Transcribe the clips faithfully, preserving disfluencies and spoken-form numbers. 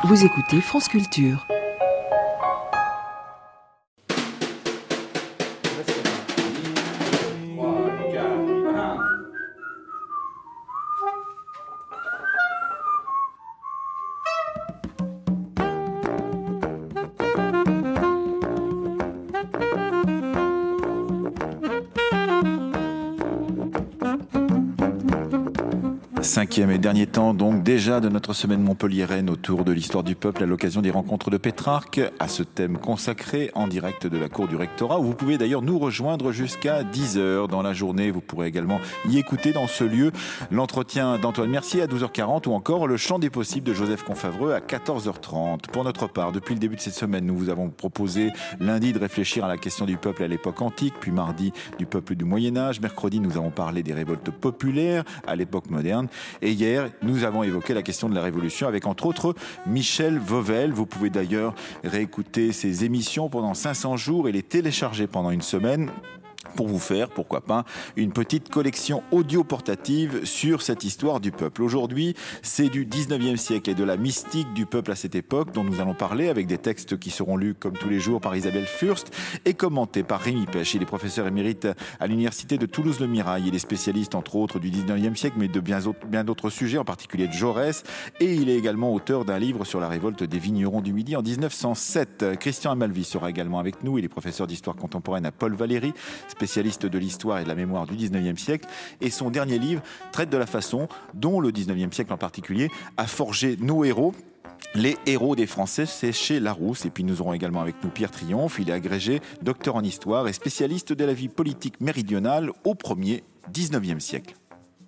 Vous écoutez France Culture. Cinquième et dernier temps donc déjà de notre semaine montpelliéraine autour de l'histoire du peuple à l'occasion des rencontres de Pétrarque, à ce thème consacré en direct de la cour du rectorat, où vous pouvez d'ailleurs nous rejoindre jusqu'à dix heures dans la journée. Vous pourrez également y écouter dans ce lieu l'entretien d'Antoine Mercier à douze heures quarante ou encore le chant des possibles de Joseph Confavreux à quatorze heures trente. Pour notre part, depuis le début de cette semaine, nous vous avons proposé lundi de réfléchir à la question du peuple à l'époque antique, puis mardi du peuple du Moyen-Âge. Mercredi, nous avons parlé des révoltes populaires à l'époque moderne. Et hier, nous avons évoqué la question de la Révolution avec entre autres Michel Vauvel. Vous pouvez d'ailleurs réécouter ces émissions pendant cinq cents jours et les télécharger pendant une semaine pour vous faire, pourquoi pas, une petite collection audio portative sur cette histoire du peuple. Aujourd'hui, c'est du dix-neuvième siècle et de la mystique du peuple à cette époque dont nous allons parler avec des textes qui seront lus comme tous les jours par Isabelle Furst et commentés par Rémi Pech. Il est professeur émérite à l'université de Toulouse-Le Mirail. Il est spécialiste entre autres du dix-neuvième siècle mais de bien d'autres sujets, en particulier de Jaurès, et il est également auteur d'un livre sur la révolte des vignerons du Midi en dix-neuf cent sept. Christian Amalvi sera également avec nous. Il est professeur d'histoire contemporaine à Paul Valéry, spécialiste de l'histoire et de la mémoire du dix-neuvième siècle, et son dernier livre traite de la façon dont le dix-neuvième siècle en particulier a forgé nos héros. Les héros des Français, c'est chez Larousse. Et puis nous aurons également avec nous Pierre Triomphe. Il est agrégé, docteur en histoire et spécialiste de la vie politique méridionale au premier dix-neuvième siècle.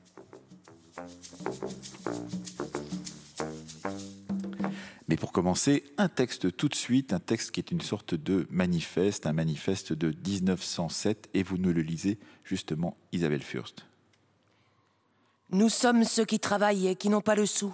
Mais pour commencer, un texte tout de suite, un texte qui est une sorte de manifeste, un manifeste de dix-neuf cent sept, et vous nous le lisez justement, Isabelle Furst. Nous sommes ceux qui travaillent et qui n'ont pas le sou.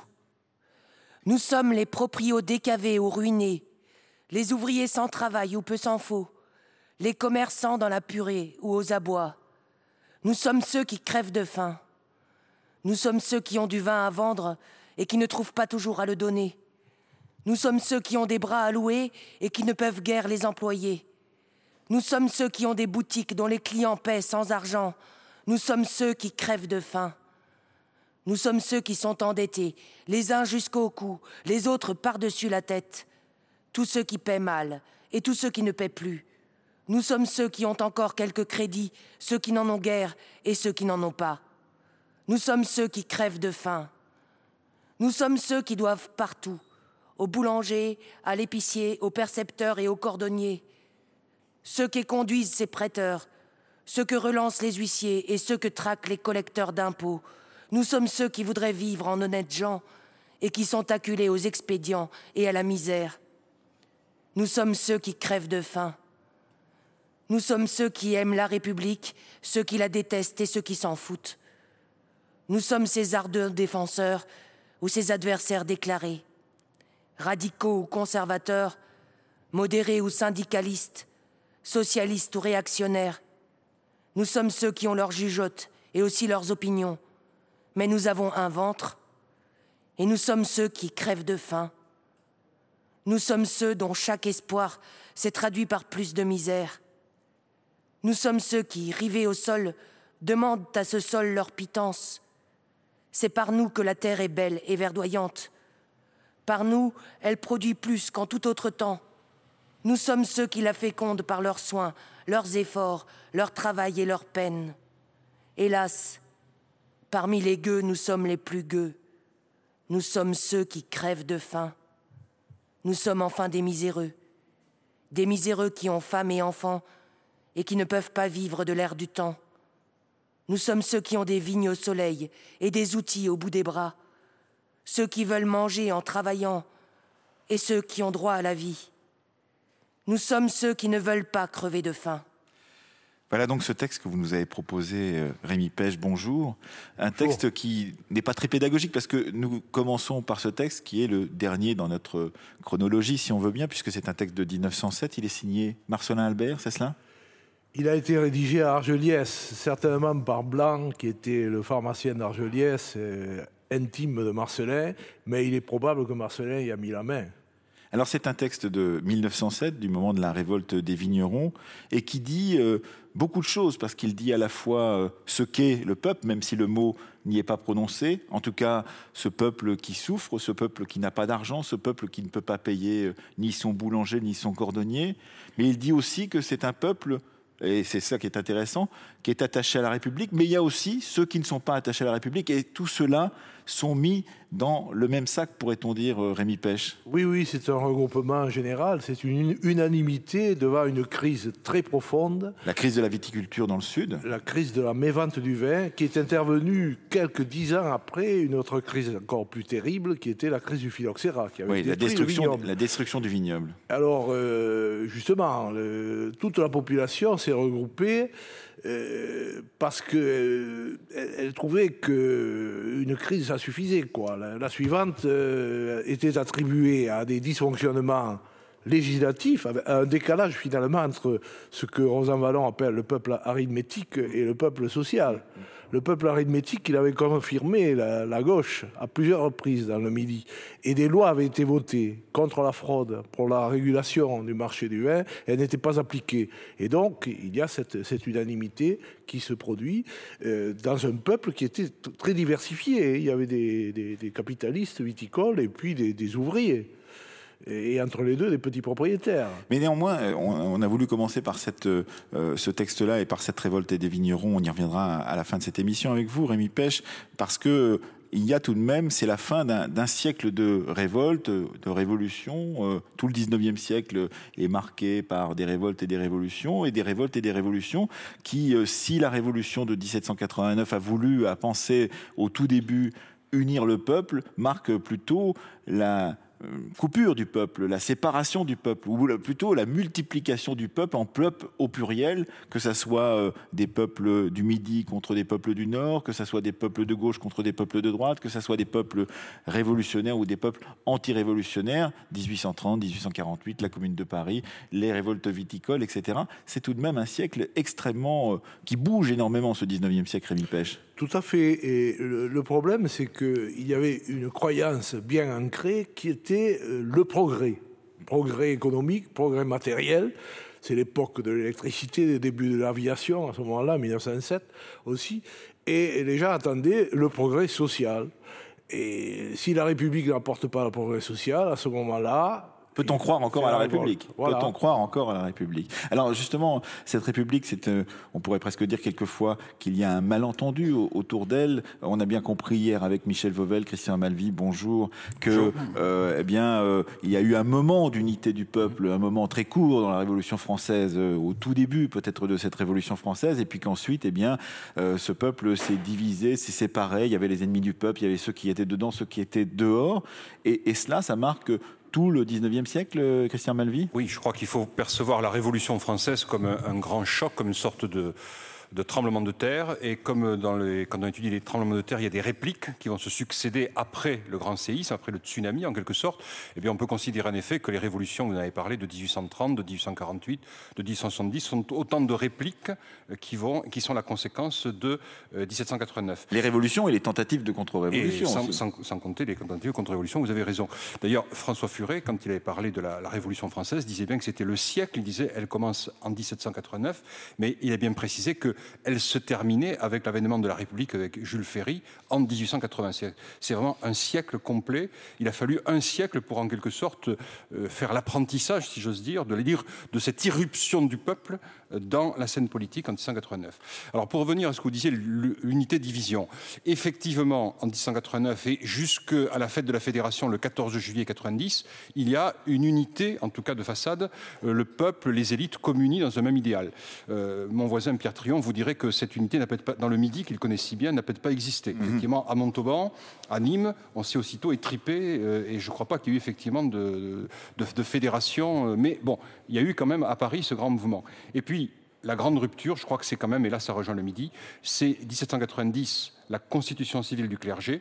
Nous sommes les proprios décavés ou ruinés, les ouvriers sans travail ou peu s'en faut, les commerçants dans la purée ou aux abois. Nous sommes ceux qui crèvent de faim. Nous sommes ceux qui ont du vin à vendre et qui ne trouvent pas toujours à le donner. Nous sommes ceux qui ont des bras à louer et qui ne peuvent guère les employer. Nous sommes ceux qui ont des boutiques dont les clients paient sans argent. Nous sommes ceux qui crèvent de faim. Nous sommes ceux qui sont endettés, les uns jusqu'au cou, les autres par-dessus la tête. Tous ceux qui paient mal et tous ceux qui ne paient plus. Nous sommes ceux qui ont encore quelques crédits, ceux qui n'en ont guère et ceux qui n'en ont pas. Nous sommes ceux qui crèvent de faim. Nous sommes ceux qui doivent partout, au boulanger, à l'épicier, au percepteur et au cordonnier. Ceux qui conduisent ces prêteurs, ceux que relancent les huissiers et ceux que traquent les collecteurs d'impôts. Nous sommes ceux qui voudraient vivre en honnêtes gens et qui sont acculés aux expédients et à la misère. Nous sommes ceux qui crèvent de faim. Nous sommes ceux qui aiment la République, ceux qui la détestent et ceux qui s'en foutent. Nous sommes ces ardents défenseurs ou ces adversaires déclarés. Radicaux ou conservateurs, modérés ou syndicalistes, socialistes ou réactionnaires. Nous sommes ceux qui ont leurs jugeotes et aussi leurs opinions, mais nous avons un ventre, et nous sommes ceux qui crèvent de faim. Nous sommes ceux dont chaque espoir s'est traduit par plus de misère. Nous sommes ceux qui, rivés au sol, demandent à ce sol leur pitance. C'est par nous que la terre est belle et verdoyante. Par nous, elle produit plus qu'en tout autre temps. Nous sommes ceux qui la fécondent par leurs soins, leurs efforts, leur travail et leurs peines. Hélas, parmi les gueux, nous sommes les plus gueux. Nous sommes ceux qui crèvent de faim. Nous sommes enfin des miséreux. Des miséreux qui ont femme et enfants et qui ne peuvent pas vivre de l'air du temps. Nous sommes ceux qui ont des vignes au soleil et des outils au bout des bras. Ceux qui veulent manger en travaillant et ceux qui ont droit à la vie. Nous sommes ceux qui ne veulent pas crever de faim. Voilà donc ce texte que vous nous avez proposé, euh, Rémi Pech, bonjour. Un texte bonjour. Qui n'est pas très pédagogique parce que nous commençons par ce texte qui est le dernier dans notre chronologie, si on veut bien, puisque c'est un texte de dix-neuf cent sept. Il est signé Marcellin Albert, c'est cela ? Il a été rédigé à Argelliès, certainement par Blanc, qui était le pharmacien d'Argelliès, intime de Marcellin, mais il est probable que Marcellin y a mis la main. Alors c'est un texte de mille neuf cent sept, du moment de la révolte des vignerons, et qui dit euh, beaucoup de choses, parce qu'il dit à la fois euh, ce qu'est le peuple, même si le mot n'y est pas prononcé, en tout cas ce peuple qui souffre, ce peuple qui n'a pas d'argent, ce peuple qui ne peut pas payer euh, ni son boulanger ni son cordonnier, mais il dit aussi que c'est un peuple, et c'est ça qui est intéressant, qui est attaché à la République, mais il y a aussi ceux qui ne sont pas attachés à la République, et tout cela sont mis dans le même sac, pourrait-on dire, Rémi Pech? Oui, oui, c'est un regroupement général, c'est une unanimité devant une crise très profonde. La crise de la viticulture dans le Sud. La crise de la mévente du vin, qui est intervenue quelques dix ans après une autre crise encore plus terrible, qui était la crise du phylloxéra, qui avait oui, la détruit destruction, le vignoble. La destruction du vignoble. Alors, euh, justement, le, toute la population s'est regroupée euh, parce qu'elle euh, elle trouvait qu'une crise, ça suffisait, quoi. La, la suivante euh, était attribuée à des dysfonctionnements législatifs, avec un décalage finalement entre ce que Rosan Vallon appelle le peuple arithmétique et le peuple social. Le peuple arithmétique, il avait confirmé la, la gauche à plusieurs reprises dans le Midi. Et des lois avaient été votées contre la fraude, pour la régulation du marché du vin, et elles n'étaient pas appliquées. Et donc, il y a cette, cette unanimité qui se produit euh, dans un peuple qui était t- très diversifié. Il y avait des, des, des capitalistes viticoles et puis des, des ouvriers. Et entre les deux, des petits propriétaires. Mais néanmoins, on, on a voulu commencer par cette, euh, ce texte-là et par cette révolte des vignerons. On y reviendra à la fin de cette émission avec vous, Rémi Pech, parce que il y a tout de même, c'est la fin d'un, d'un siècle de révolte, de révolution. Euh, tout le dix-neuvième siècle est marqué par des révoltes et des révolutions, et des révoltes et des révolutions qui, euh, si la révolution de dix-sept cent quatre-vingt-neuf a voulu, a pensé au tout début unir le peuple, marque plutôt la coupure du peuple, la séparation du peuple, ou plutôt la multiplication du peuple en peuples au pluriel, que ce soit des peuples du Midi contre des peuples du Nord, que ce soit des peuples de gauche contre des peuples de droite, que ce soit des peuples révolutionnaires ou des peuples anti-révolutionnaires, dix-huit cent trente, dix-huit cent quarante-huit, la Commune de Paris, les révoltes viticoles, et cetera. C'est tout de même un siècle extrêmement... qui bouge énormément, ce dix-neuvième siècle, Rémi Pech. Tout à fait. Et le, le problème, c'est qu'il y avait une croyance bien ancrée qui était le progrès. Progrès économique, progrès matériel. C'est l'époque de l'électricité, des débuts de l'aviation, à ce moment-là, mille neuf cent sept aussi. Et les gens attendaient le progrès social. Et si la République n'apporte pas le progrès social, à ce moment-là... Peut-on croire encore à la République ? Voilà. Peut-on croire encore à la République ? Alors justement, cette République, c'est, euh, on pourrait presque dire quelquefois qu'il y a un malentendu au, autour d'elle. On a bien compris hier avec Michel Vauvel, Christian Malvy, bonjour, que bonjour. Euh, eh bien, euh, il y a eu un moment d'unité du peuple, un moment très court dans la Révolution française, euh, au tout début peut-être de cette Révolution française, et puis qu'ensuite, eh bien, euh, ce peuple s'est divisé, s'est séparé. Il y avait les ennemis du peuple, il y avait ceux qui étaient dedans, ceux qui étaient dehors, et, et cela, ça marque tout le dix-neuvième siècle, Christian Malvy ? Oui, je crois qu'il faut percevoir la Révolution française comme un, un grand choc, comme une sorte de, de tremblement de terre. Et comme dans les, quand on étudie les tremblements de terre, il y a des répliques qui vont se succéder après le grand séisme, après le tsunami en quelque sorte, eh bien on peut considérer en effet que les révolutions, vous en avez parlé, de dix-huit cent trente, de dix-huit cent quarante-huit, de dix-huit cent soixante-dix, sont autant de répliques qui, vont, qui sont la conséquence de euh, dix-sept cent quatre-vingt-neuf. Les révolutions et les tentatives de contre-révolution. Sans, sans, sans compter les tentatives de contre-révolution, vous avez raison. D'ailleurs, François Furet, quand il avait parlé de la, la Révolution française, disait bien que c'était le siècle, il disait elle commence en dix-sept cent quatre-vingt-neuf, mais il a bien précisé qu'elle se terminait avec l'avènement de la République avec Jules Ferry en dix-huit cent quatre-vingt-sept. C'est vraiment un siècle complet. Il a fallu un siècle pour en quelque sorte euh, faire l'apprentissage, si j'ose dire, de, dire, de cette irruption du peuple dans la scène politique en dix-sept cent quatre-vingt-neuf. Alors pour revenir à ce que vous disiez, l'unité-division, effectivement en dix-sept cent quatre-vingt-neuf et jusqu'à la fête de la Fédération le quatorze juillet quatre-vingt-dix, il y a une unité, en tout cas de façade, le peuple, les élites communient dans un même idéal. Euh, mon voisin Pierre Trion vous dirait que cette unité n'a peut-être pas, dans le Midi, qu'il connaît si bien, n'a peut-être pas existé. Mmh. Effectivement, à Montauban, à Nîmes, on s'est aussitôt étripé euh, et je ne crois pas qu'il y ait eu effectivement de, de, de fédération, euh, mais bon, il y a eu quand même à Paris ce grand mouvement. Et puis, la grande rupture, je crois que c'est quand même, et là ça rejoint le Midi, c'est dix-sept cent quatre-vingt-dix, la constitution civile du clergé.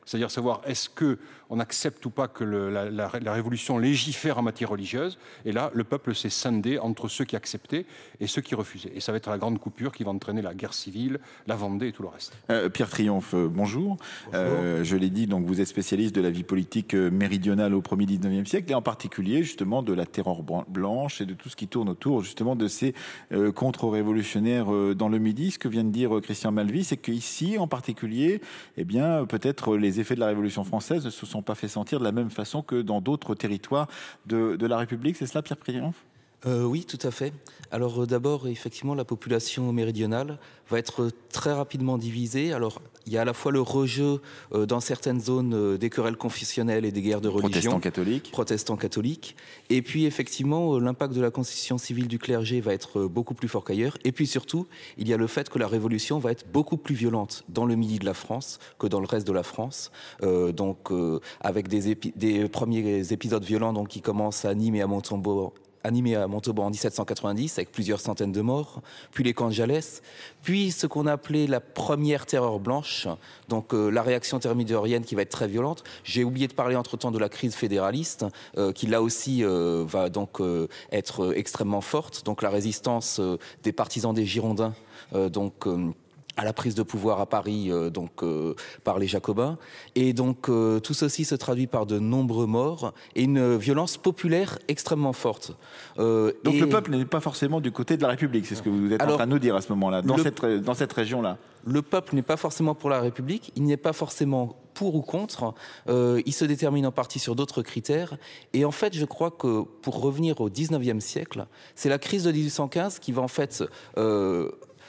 c'est-à-dire savoir est-ce qu'on accepte ou pas que le, la, la, la Révolution légifère en matière religieuse. Et là, le peuple s'est scindé entre ceux qui acceptaient et ceux qui refusaient. Et ça va être la grande coupure qui va entraîner la guerre civile, la Vendée et tout le reste. Euh, Pierre Triomphe, bonjour. bonjour. Euh, je l'ai dit, donc vous êtes spécialiste de la vie politique méridionale au premier dix-neuvième siècle, et en particulier justement de la terreur blanche et de tout ce qui tourne autour justement de ces euh, contre-révolutionnaires euh, dans le Midi. Ce que vient de dire euh, Christian Malvy, c'est qu'ici en particulier, eh bien, peut-être les effets de la Révolution française ne se sont pas fait sentir de la même façon que dans d'autres territoires de, de la République. C'est cela, Pierre Triomphe ? Euh, oui, tout à fait. Alors euh, d'abord, effectivement, la population méridionale va être très rapidement divisée. Alors, il y a à la fois le rejeu euh, dans certaines zones euh, des querelles confessionnelles et des guerres de religion. Protestants catholiques. Protestants catholiques. Et puis, effectivement, euh, l'impact de la constitution civile du clergé va être euh, beaucoup plus fort qu'ailleurs. Et puis surtout, il y a le fait que la Révolution va être beaucoup plus violente dans le midi de la France que dans le reste de la France. Euh, donc, euh, avec des, épi- des premiers épisodes violents donc, qui commencent à Nîmes et à Montauban, animé à Montauban en dix-sept cent quatre-vingt-dix avec plusieurs centaines de morts, puis les camps de Jalès, puis ce qu'on a appelé la première terreur blanche, donc euh, la réaction thermidorienne qui va être très violente. J'ai oublié de parler entre-temps de la crise fédéraliste, euh, qui là aussi euh, va donc euh, être extrêmement forte, donc la résistance euh, des partisans des Girondins, euh, donc euh, à la prise de pouvoir à Paris euh, donc euh, par les Jacobins, et donc euh, tout ceci se traduit par de nombreux morts et une violence populaire extrêmement forte. Euh, donc et... le peuple n'est pas forcément du côté de la République, c'est ce que vous êtes Alors, en train de nous dire à ce moment-là, dans, le... cette, dans cette région-là. Le peuple n'est pas forcément pour la République, il n'est pas forcément pour ou contre, euh, il se détermine en partie sur d'autres critères. Et en fait, je crois que pour revenir au dix-neuvième siècle, c'est la crise de dix-huit cent quinze qui va en fait euh,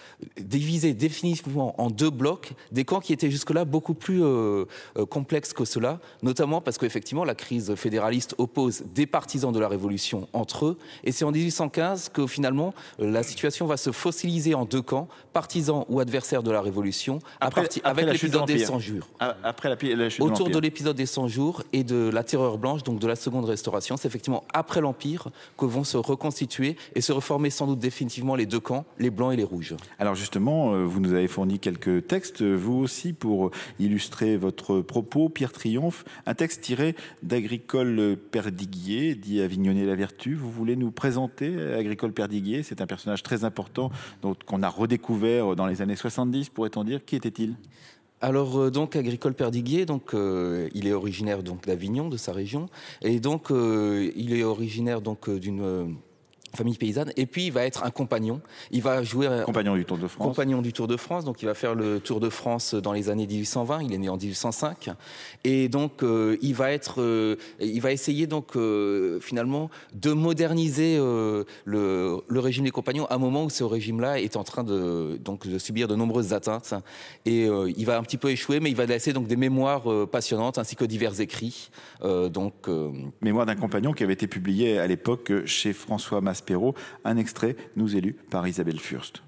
diviser définitivement en deux blocs des camps qui étaient jusque-là beaucoup plus euh, euh, complexes que cela, notamment parce qu'effectivement la crise fédéraliste oppose des partisans de la Révolution entre eux, et c'est en dix-huit cent quinze que finalement la situation va se fossiliser en deux camps, partisans ou adversaires de la Révolution, après, partir, après avec l'épisode des cent jours. Après la, la chute Autour de, de l'épisode des cent jours et de la terreur blanche, donc de la seconde restauration, c'est effectivement après l'Empire que vont se reconstituer et se reformer sans doute définitivement les deux camps, les blancs et les rouges. Alors justement, vous nous avez fourni quelques textes, vous aussi, pour illustrer votre propos, Pierre Triomphe. Un texte tiré d'Agricole Perdiguier, dit Avignonnet-la-Vertu. Vous voulez nous présenter Agricole Perdiguier? C'est un personnage très important donc, qu'on a redécouvert dans les années soixante-dix, pourrait-on dire. Qui était-il? Alors euh, donc Agricole Perdiguier, donc euh, il est originaire donc d'Avignon, de sa région, et donc euh, il est originaire donc d'une euh, famille paysanne, et puis il va être un compagnon. Il va jouer un compagnon du Tour de France. Compagnon du Tour de France, donc il va faire le Tour de France dans les années dix-huit cent vingt. Il est né en dix-huit cent cinq, et donc euh, il va être, euh, il va essayer donc euh, finalement de moderniser euh, le, le régime des compagnons à un moment où ce régime-là est en train de donc de subir de nombreuses atteintes, et euh, il va un petit peu échouer, mais il va laisser donc des mémoires euh, passionnantes ainsi que divers écrits. Euh, donc euh... Mémoire d'un compagnon qui avait été publié à l'époque chez François Maspero. Un extrait nous est lu par Isabelle Furst.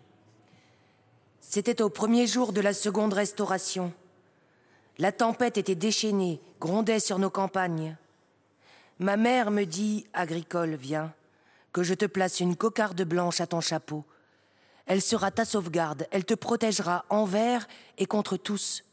C'était au premier jour de la seconde restauration. La tempête était déchaînée, grondait sur nos campagnes. Ma mère me dit, Agricole, viens, que je te place une cocarde blanche à ton chapeau. Elle sera ta sauvegarde, elle te protégera envers et contre tous.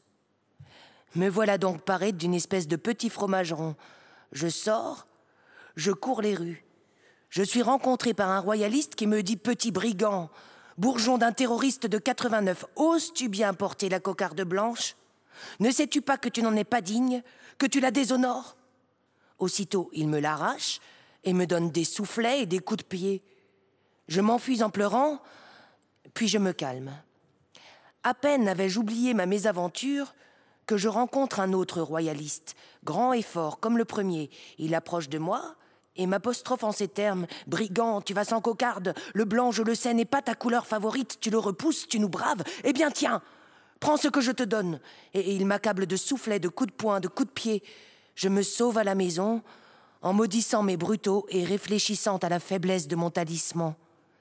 Me voilà donc parée d'une espèce de petit fromageron. Je sors, je cours les rues. Je suis rencontré par un royaliste qui me dit « Petit brigand, bourgeon d'un terroriste de quatre-vingt-neuf, oses-tu bien porter la cocarde blanche? Ne sais-tu pas que tu n'en es pas digne, que tu la déshonores ?» Aussitôt, il me l'arrache et me donne des soufflets et des coups de pied. Je m'enfuis en pleurant, puis je me calme. À peine avais-je oublié ma mésaventure que je rencontre un autre royaliste, grand et fort comme le premier. Il approche de moi et m'apostrophe en ces termes. « Brigand, tu vas sans cocarde. Le blanc, je le sais, n'est pas ta couleur favorite. Tu le repousses, tu nous braves. Eh bien, tiens, prends ce que je te donne. » Et il m'accable de soufflets, de coups de poing, de coups de pied. Je me sauve à la maison en maudissant mes brutaux et réfléchissant à la faiblesse de mon talisman.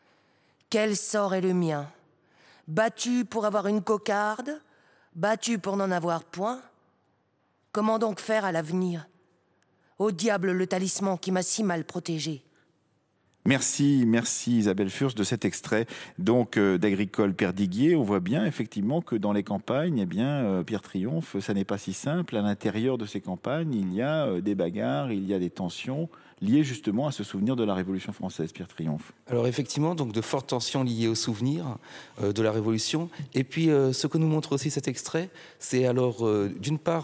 Quel sort est le mien? Battu pour avoir une cocarde? Battu pour n'en avoir point? Comment donc faire à l'avenir? Au diable le talisman qui m'a si mal protégé. Merci, merci Isabelle Furst de cet extrait donc euh, d'Agricole Perdiguier. On voit bien effectivement que dans les campagnes, eh bien euh, Pierre Triomphe, ça n'est pas si simple. À l'intérieur de ces campagnes, il y a euh, des bagarres, il y a des tensions liées justement à ce souvenir de la Révolution française. Pierre Triomphe. Alors effectivement, donc de fortes tensions liées au souvenir euh, de la Révolution. Et puis euh, ce que nous montre aussi cet extrait, c'est alors euh, d'une part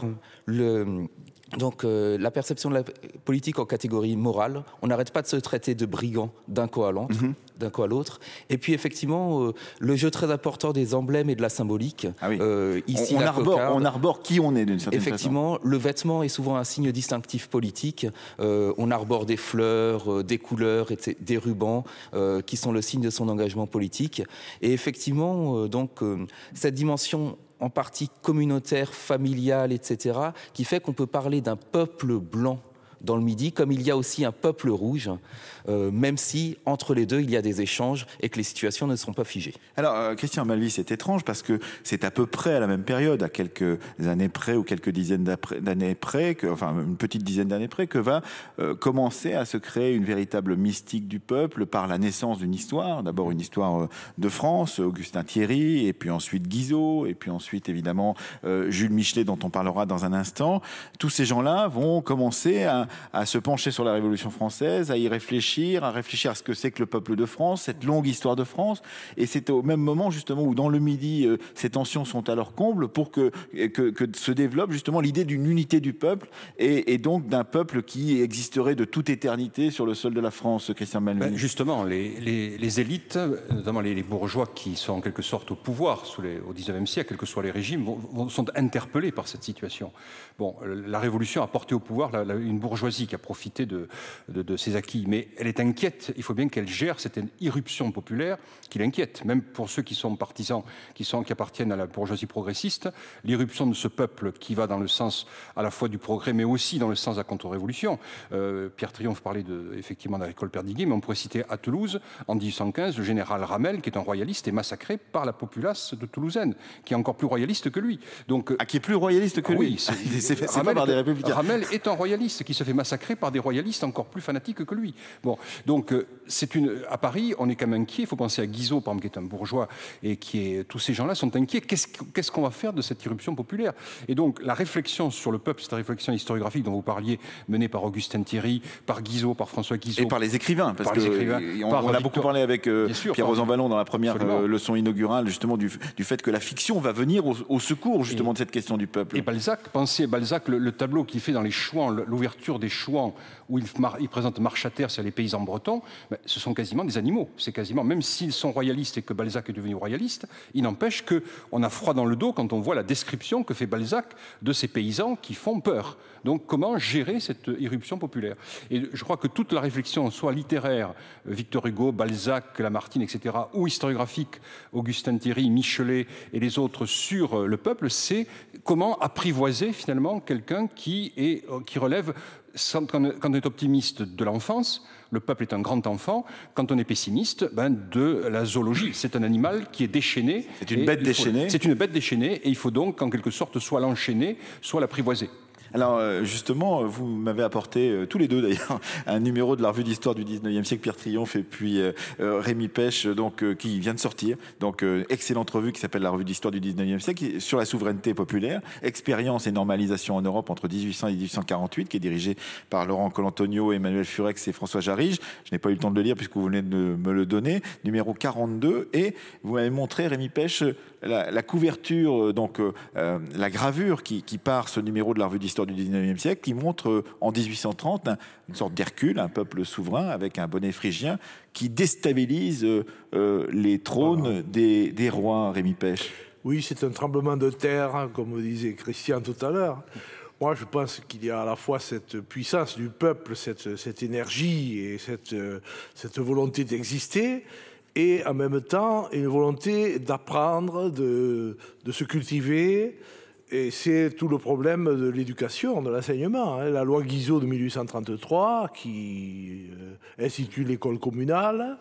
le Donc euh, la perception de la politique en catégorie morale, on n'arrête pas de se traiter de brigands d'un coup à l'autre, mmh. d'un coup à l'autre. Et puis effectivement, euh, le jeu très important des emblèmes et de la symbolique. Ah oui. euh, ici, on, on, la arbore, cocarde. on arbore qui on est d'une certaine effectivement, façon. Le vêtement est souvent un signe distinctif politique. Euh, on arbore des fleurs, euh, des couleurs, et des rubans euh, qui sont le signe de son engagement politique. Et effectivement, euh, donc euh, cette dimension en partie communautaire, familiale, et cetera, qui fait qu'on peut parler d'un peuple blanc dans le Midi, comme il y a aussi un peuple rouge, euh, même si entre les deux, il y a des échanges et que les situations ne sont pas figées. Alors, euh, Christian Malvy, c'est étrange parce que c'est à peu près à la même période, à quelques années près ou quelques dizaines d'années près, que, enfin une petite dizaine d'années près, que va euh, commencer à se créer une véritable mystique du peuple par la naissance d'une histoire. D'abord une histoire euh, de France, Augustin Thierry, et puis ensuite Guizot, et puis ensuite évidemment euh, Jules Michelet, dont on parlera dans un instant. Tous ces gens-là vont commencer à à se pencher sur la Révolution française, à y réfléchir, à réfléchir à ce que c'est que le peuple de France, cette longue histoire de France. Et c'est au même moment, justement, où dans le Midi, euh, ces tensions sont à leur comble pour que, que, que se développe, justement, l'idée d'une unité du peuple et, et donc d'un peuple qui existerait de toute éternité sur le sol de la France, Christian Malvy. Ben justement, les, les, les élites, notamment les, les bourgeois qui sont en quelque sorte au pouvoir sous les, au dix-neuvième siècle, quels que soient les régimes, vont, vont, sont interpellés par cette situation. Bon, la Révolution a porté au pouvoir la, la, une bourgeoisie qui a profité de, de, de ses acquis, mais elle est inquiète. Il faut bien qu'elle gère cette irruption populaire qui l'inquiète, même pour ceux qui sont partisans, qui, sont, qui appartiennent à la bourgeoisie progressiste. L'irruption de ce peuple qui va dans le sens à la fois du progrès, mais aussi dans le sens de la contre-révolution. Euh, Pierre Triomphe parlait de, effectivement d'Agricole Perdiguier, mais on pourrait citer à Toulouse, en dix-huit cent quinze, le général Ramel, qui est un royaliste, est massacré par la populace de Toulousaine, qui est encore plus royaliste que lui. Donc, ah, qui est plus royaliste que ah, lui. Oui, c'est, c'est, c'est Ramel, pas par des républicains. Ramel est un royaliste qui se fait massacrer par des royalistes encore plus fanatiques que lui. Bon, donc c'est une. À Paris, on est quand même inquiet. Il faut penser à Guizot, par exemple, qui est un bourgeois et qui est. Tous ces gens-là sont inquiets. Qu'est-ce, qu'est-ce qu'on va faire de cette irruption populaire? Et donc la réflexion sur le peuple, cette réflexion historiographique dont vous parliez, menée par Augustin Thierry, par Guizot, par François Guizot, et par les écrivains, parce par que les écrivains, on, par on a Victor, beaucoup parlé avec euh, sûr, Pierre Vallon dans la première euh, leçon inaugurale, justement du, du fait que la fiction va venir au, au secours justement et, de cette question du peuple. Et Balzac, pensez Balzac, le, le tableau qu'il fait dans les Chouans, l'ouverture des Chouans, où il, il présente Marchater, c'est les paysans bretons, ben, ce sont quasiment des animaux. C'est quasiment, même s'ils sont royalistes et que Balzac est devenu royaliste, il n'empêche qu'on a froid dans le dos quand on voit la description que fait Balzac de ces paysans qui font peur. Donc comment gérer cette irruption populaire? Et je crois que toute la réflexion, soit littéraire, Victor Hugo, Balzac, Lamartine, et cetera, ou historiographique, Augustin Thierry, Michelet et les autres sur le peuple, c'est comment apprivoiser finalement quelqu'un qui, est, qui relève, quand on est optimiste, de l'enfance. Le peuple est un grand enfant. Quand on est pessimiste, ben de la zoologie. C'est un animal qui est déchaîné. C'est une bête déchaînée. C'est une bête déchaînée et il faut donc, en quelque sorte, soit l'enchaîner, soit l'apprivoiser. Alors justement, vous m'avez apporté, euh, tous les deux d'ailleurs, un numéro de la revue d'histoire du dix-neuvième siècle, Pierre Triomphe et puis euh, Rémi Pêche, donc, euh, qui vient de sortir. Donc euh, excellente revue qui s'appelle la revue d'histoire du dix-neuvième siècle, sur la souveraineté populaire, expérience et normalisation en Europe entre dix-huit cents et dix-huit cent quarante-huit, qui est dirigée par Laurent Colantonio, Emmanuel Furex et François Jarige. Je n'ai pas eu le temps de le lire puisque vous venez de me le donner. Numéro quarante-deux, et vous m'avez montré, Rémi Pêche, la, la couverture, donc euh, la gravure qui, qui part ce numéro de la revue d'histoire du dix-neuvième siècle, qui montre euh, en dix-huit cent trente un, une sorte d'Hercule, un peuple souverain avec un bonnet phrygien qui déstabilise euh, euh, les trônes voilà. des, des rois. Rémi Pêche. Oui, c'est un tremblement de terre, comme disait Christian tout à l'heure. Moi, je pense qu'il y a à la fois cette puissance du peuple, cette, cette énergie et cette, cette volonté d'exister, et en même temps une volonté d'apprendre, de, de se cultiver. Et c'est tout le problème de l'éducation, de l'enseignement. La loi Guizot de mille huit cent trente-trois qui institue l'école communale,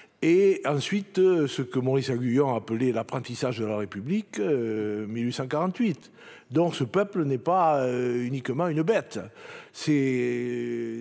et ensuite ce que Maurice Aguillon appelait l'apprentissage de la République, mille huit cent quarante-huit. Donc ce peuple n'est pas uniquement une bête. C'est,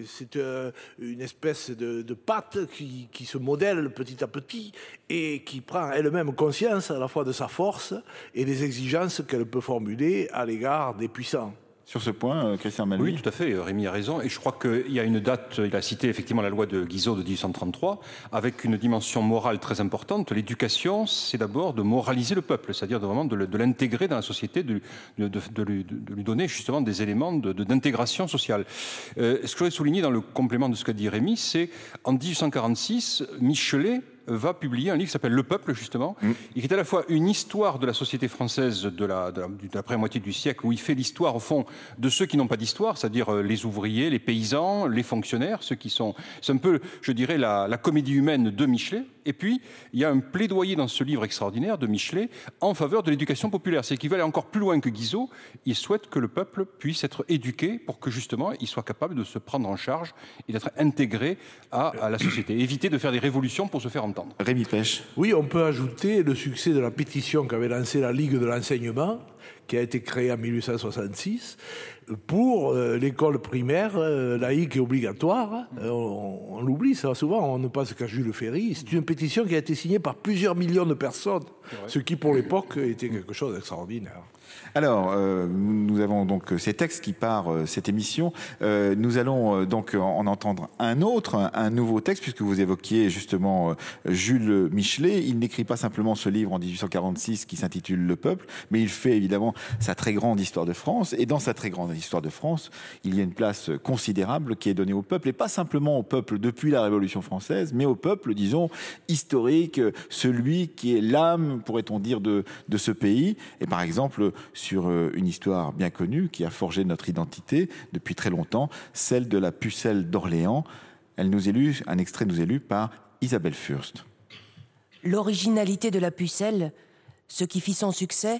c'est euh, une espèce de, de pâte qui, qui se modèle petit à petit et qui prend elle-même conscience à la fois de sa force et des exigences qu'elle peut formuler à l'égard des puissants. Sur ce point, Christian Malmy. Oui, tout à fait, Rémi a raison. Et je crois qu'il y a une date, il a cité effectivement la loi de Guizot de mille huit cent trente-trois, avec une dimension morale très importante. L'éducation, c'est d'abord de moraliser le peuple, c'est-à-dire de, vraiment de, de l'intégrer dans la société, de, de, de, de, lui, de lui donner justement des éléments de, de, d'intégration sociale. Euh, ce que je voudrais souligner dans le complément de ce qu'a dit Rémi, c'est en mille huit cent quarante-six, Michelet va publier un livre qui s'appelle Le Peuple, justement, mmh. et qui est à la fois une histoire de la société française de la, de la, de la première-moitié du siècle, où il fait l'histoire, au fond, de ceux qui n'ont pas d'histoire, c'est-à-dire les ouvriers, les paysans, les fonctionnaires, ceux qui sont... C'est un peu, je dirais, la, la comédie humaine de Michelet. Et puis, il y a un plaidoyer dans ce livre extraordinaire de Michelet en faveur de l'éducation populaire. C'est qu'il va aller encore plus loin que Guizot. Il souhaite que le peuple puisse être éduqué pour que, justement, il soit capable de se prendre en charge et d'être intégré à, à la société. Éviter de faire des révolutions pour se faire entendre. Rémi Pêche. Oui, on peut ajouter le succès de la pétition qu'avait lancée la Ligue de l'enseignement, qui a été créée en mille huit cent soixante-six, pour euh, l'école primaire euh, laïque et obligatoire. Euh, on, on l'oublie, ça, souvent, on ne pense qu'à Jules Ferry. C'est une pétition qui a été signée par plusieurs millions de personnes, ce qui, pour l'époque, était quelque chose d'extraordinaire. Alors, euh, nous avons donc ces textes qui partent euh, cette émission. Euh, nous allons euh, donc en entendre un autre, un, un nouveau texte, puisque vous évoquiez justement euh, Jules Michelet. Il n'écrit pas simplement ce livre en dix-huit cent quarante-six qui s'intitule Le Peuple, mais il fait évidemment sa très grande histoire de France. Et dans sa très grande histoire de France, il y a une place considérable qui est donnée au peuple, et pas simplement au peuple depuis la Révolution française, mais au peuple, disons, historique, celui qui est l'âme, pourrait-on dire, de, de ce pays. Et par exemple, sur une histoire bien connue qui a forgé notre identité depuis très longtemps, celle de la pucelle d'Orléans. Elle nous est lue, un extrait nous est lu par Isabelle Fürst. L'originalité de la pucelle, ce qui fit son succès,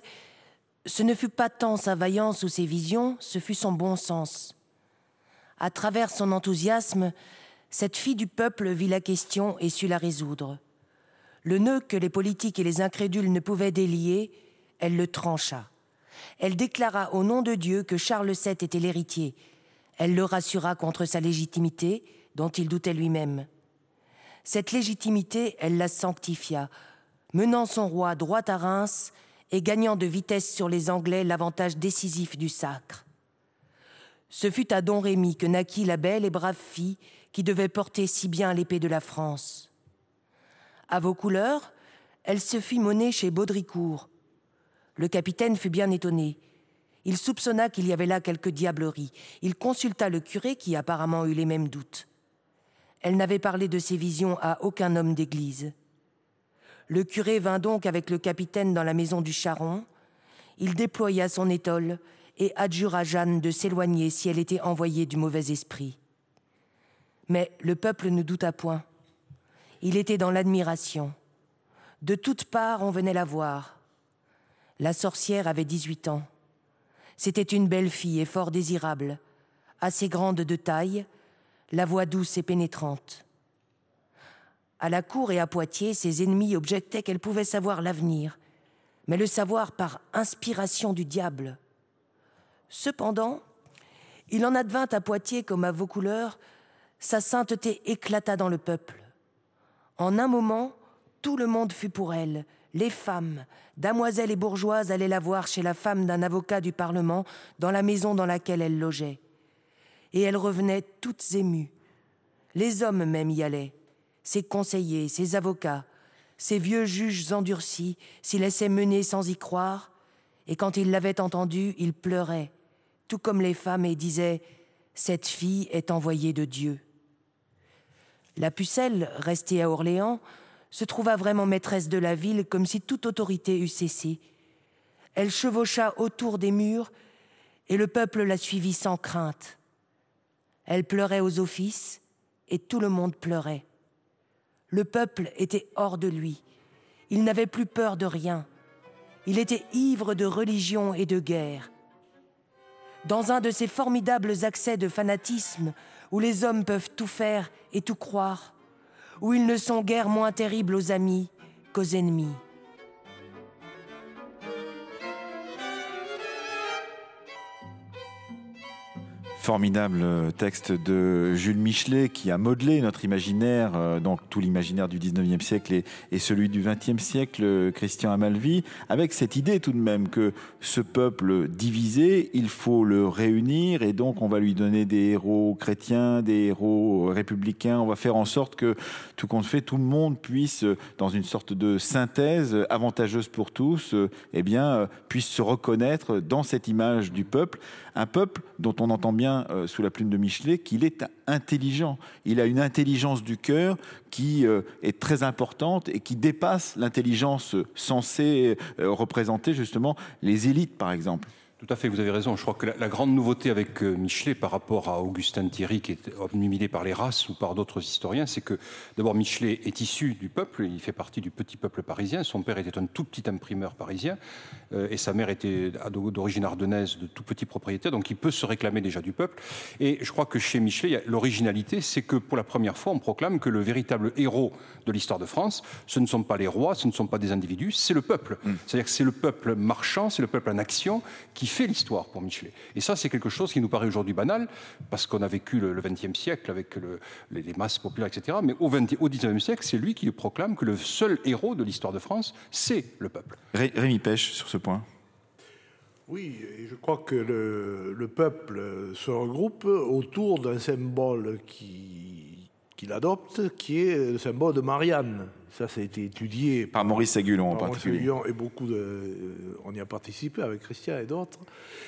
ce ne fut pas tant sa vaillance ou ses visions, ce fut son bon sens. À travers son enthousiasme, cette fille du peuple vit la question et sut la résoudre. Le nœud que les politiques et les incrédules ne pouvaient délier, elle le trancha. Elle déclara au nom de Dieu que Charles sept était l'héritier. Elle le rassura contre sa légitimité, dont il doutait lui-même. Cette légitimité, elle la sanctifia, menant son roi droit à Reims et gagnant de vitesse sur les Anglais l'avantage décisif du sacre. Ce fut à Don Rémy que naquit la belle et brave fille qui devait porter si bien l'épée de la France. À Vaucouleurs, elle se fit monnaie chez Baudricourt. Le capitaine fut bien étonné. Il soupçonna qu'il y avait là quelque diablerie. Il consulta le curé qui apparemment eut les mêmes doutes. Elle n'avait parlé de ses visions à aucun homme d'église. Le curé vint donc avec le capitaine dans la maison du Charron. Il déploya son étole et adjura Jeanne de s'éloigner si elle était envoyée du mauvais esprit. Mais le peuple ne douta point. Il était dans l'admiration. De toutes parts, on venait la voir. La sorcière avait dix-huit ans. C'était une belle fille et fort désirable, assez grande de taille, la voix douce et pénétrante. À la cour et à Poitiers, ses ennemis objectaient qu'elle pouvait savoir l'avenir, mais le savoir par inspiration du diable. Cependant, il en advint à Poitiers comme à Vaucouleurs, sa sainteté éclata dans le peuple. En un moment, tout le monde fut pour elle. Les femmes, damoiselles et bourgeoises allaient la voir chez la femme d'un avocat du Parlement dans la maison dans laquelle elle logeait. Et elle revenait toutes émues. Les hommes même y allaient, ses conseillers, ses avocats, ces vieux juges endurcis s'y laissaient mener sans y croire, et quand ils l'avaient entendue, ils pleuraient, tout comme les femmes, et disaient « Cette fille est envoyée de Dieu ». La pucelle, restée à Orléans, se trouva vraiment maîtresse de la ville comme si toute autorité eût cessé. Elle chevaucha autour des murs et le peuple la suivit sans crainte. Elle pleurait aux offices et tout le monde pleurait. Le peuple était hors de lui. Il n'avait plus peur de rien. Il était ivre de religion et de guerre. Dans un de ces formidables accès de fanatisme où les hommes peuvent tout faire et tout croire, où ils ne sont guère moins terribles aux amis qu'aux ennemis. Formidable texte de Jules Michelet qui a modelé notre imaginaire, euh, donc tout l'imaginaire du dix-neuvième siècle et, et celui du vingtième siècle, Christian Amalvi, avec cette idée tout de même que ce peuple divisé, il faut le réunir et donc on va lui donner des héros chrétiens, des héros républicains, on va faire en sorte que tout compte fait, tout le monde puisse, dans une sorte de synthèse avantageuse pour tous, euh, eh bien, puisse se reconnaître dans cette image du peuple, un peuple dont on entend bien Euh, sous la plume de Michelet, qu'il est intelligent. Il a une intelligence du cœur qui euh, est très importante et qui dépasse l'intelligence censée euh, représenter justement les élites, par exemple. Tout à fait, vous avez raison. Je crois que la, la grande nouveauté avec euh, Michelet par rapport à Augustin Thierry, qui est obnubilé par les races ou par d'autres historiens, c'est que d'abord Michelet est issu du peuple, il fait partie du petit peuple parisien. Son père était un tout petit imprimeur parisien euh, et sa mère était d'origine ardennaise, de tout petit propriétaire, donc il peut se réclamer déjà du peuple. Et je crois que chez Michelet, l'originalité, c'est que pour la première fois, on proclame que le véritable héros de l'histoire de France, ce ne sont pas les rois, ce ne sont pas des individus, c'est le peuple. Mmh. C'est-à-dire que c'est le peuple marchand, c'est le peuple en action qui fait l'histoire pour Michelet. Et ça, c'est quelque chose qui nous paraît aujourd'hui banal, parce qu'on a vécu le vingtième siècle avec le, les, les masses populaires, et cetera. Mais au, vingtième, au dix-neuvième siècle, c'est lui qui proclame que le seul héros de l'histoire de France, c'est le peuple. Ré- Rémi Pêche, sur ce point. Oui, et je crois que le, le peuple se regroupe autour d'un symbole qui, qu'il adopte, qui est le symbole de Marianne. Ça, ça a été étudié par, par Maurice Agulon en particulier. Maurice Agulon et beaucoup de, euh, on y a participé avec Christian et d'autres.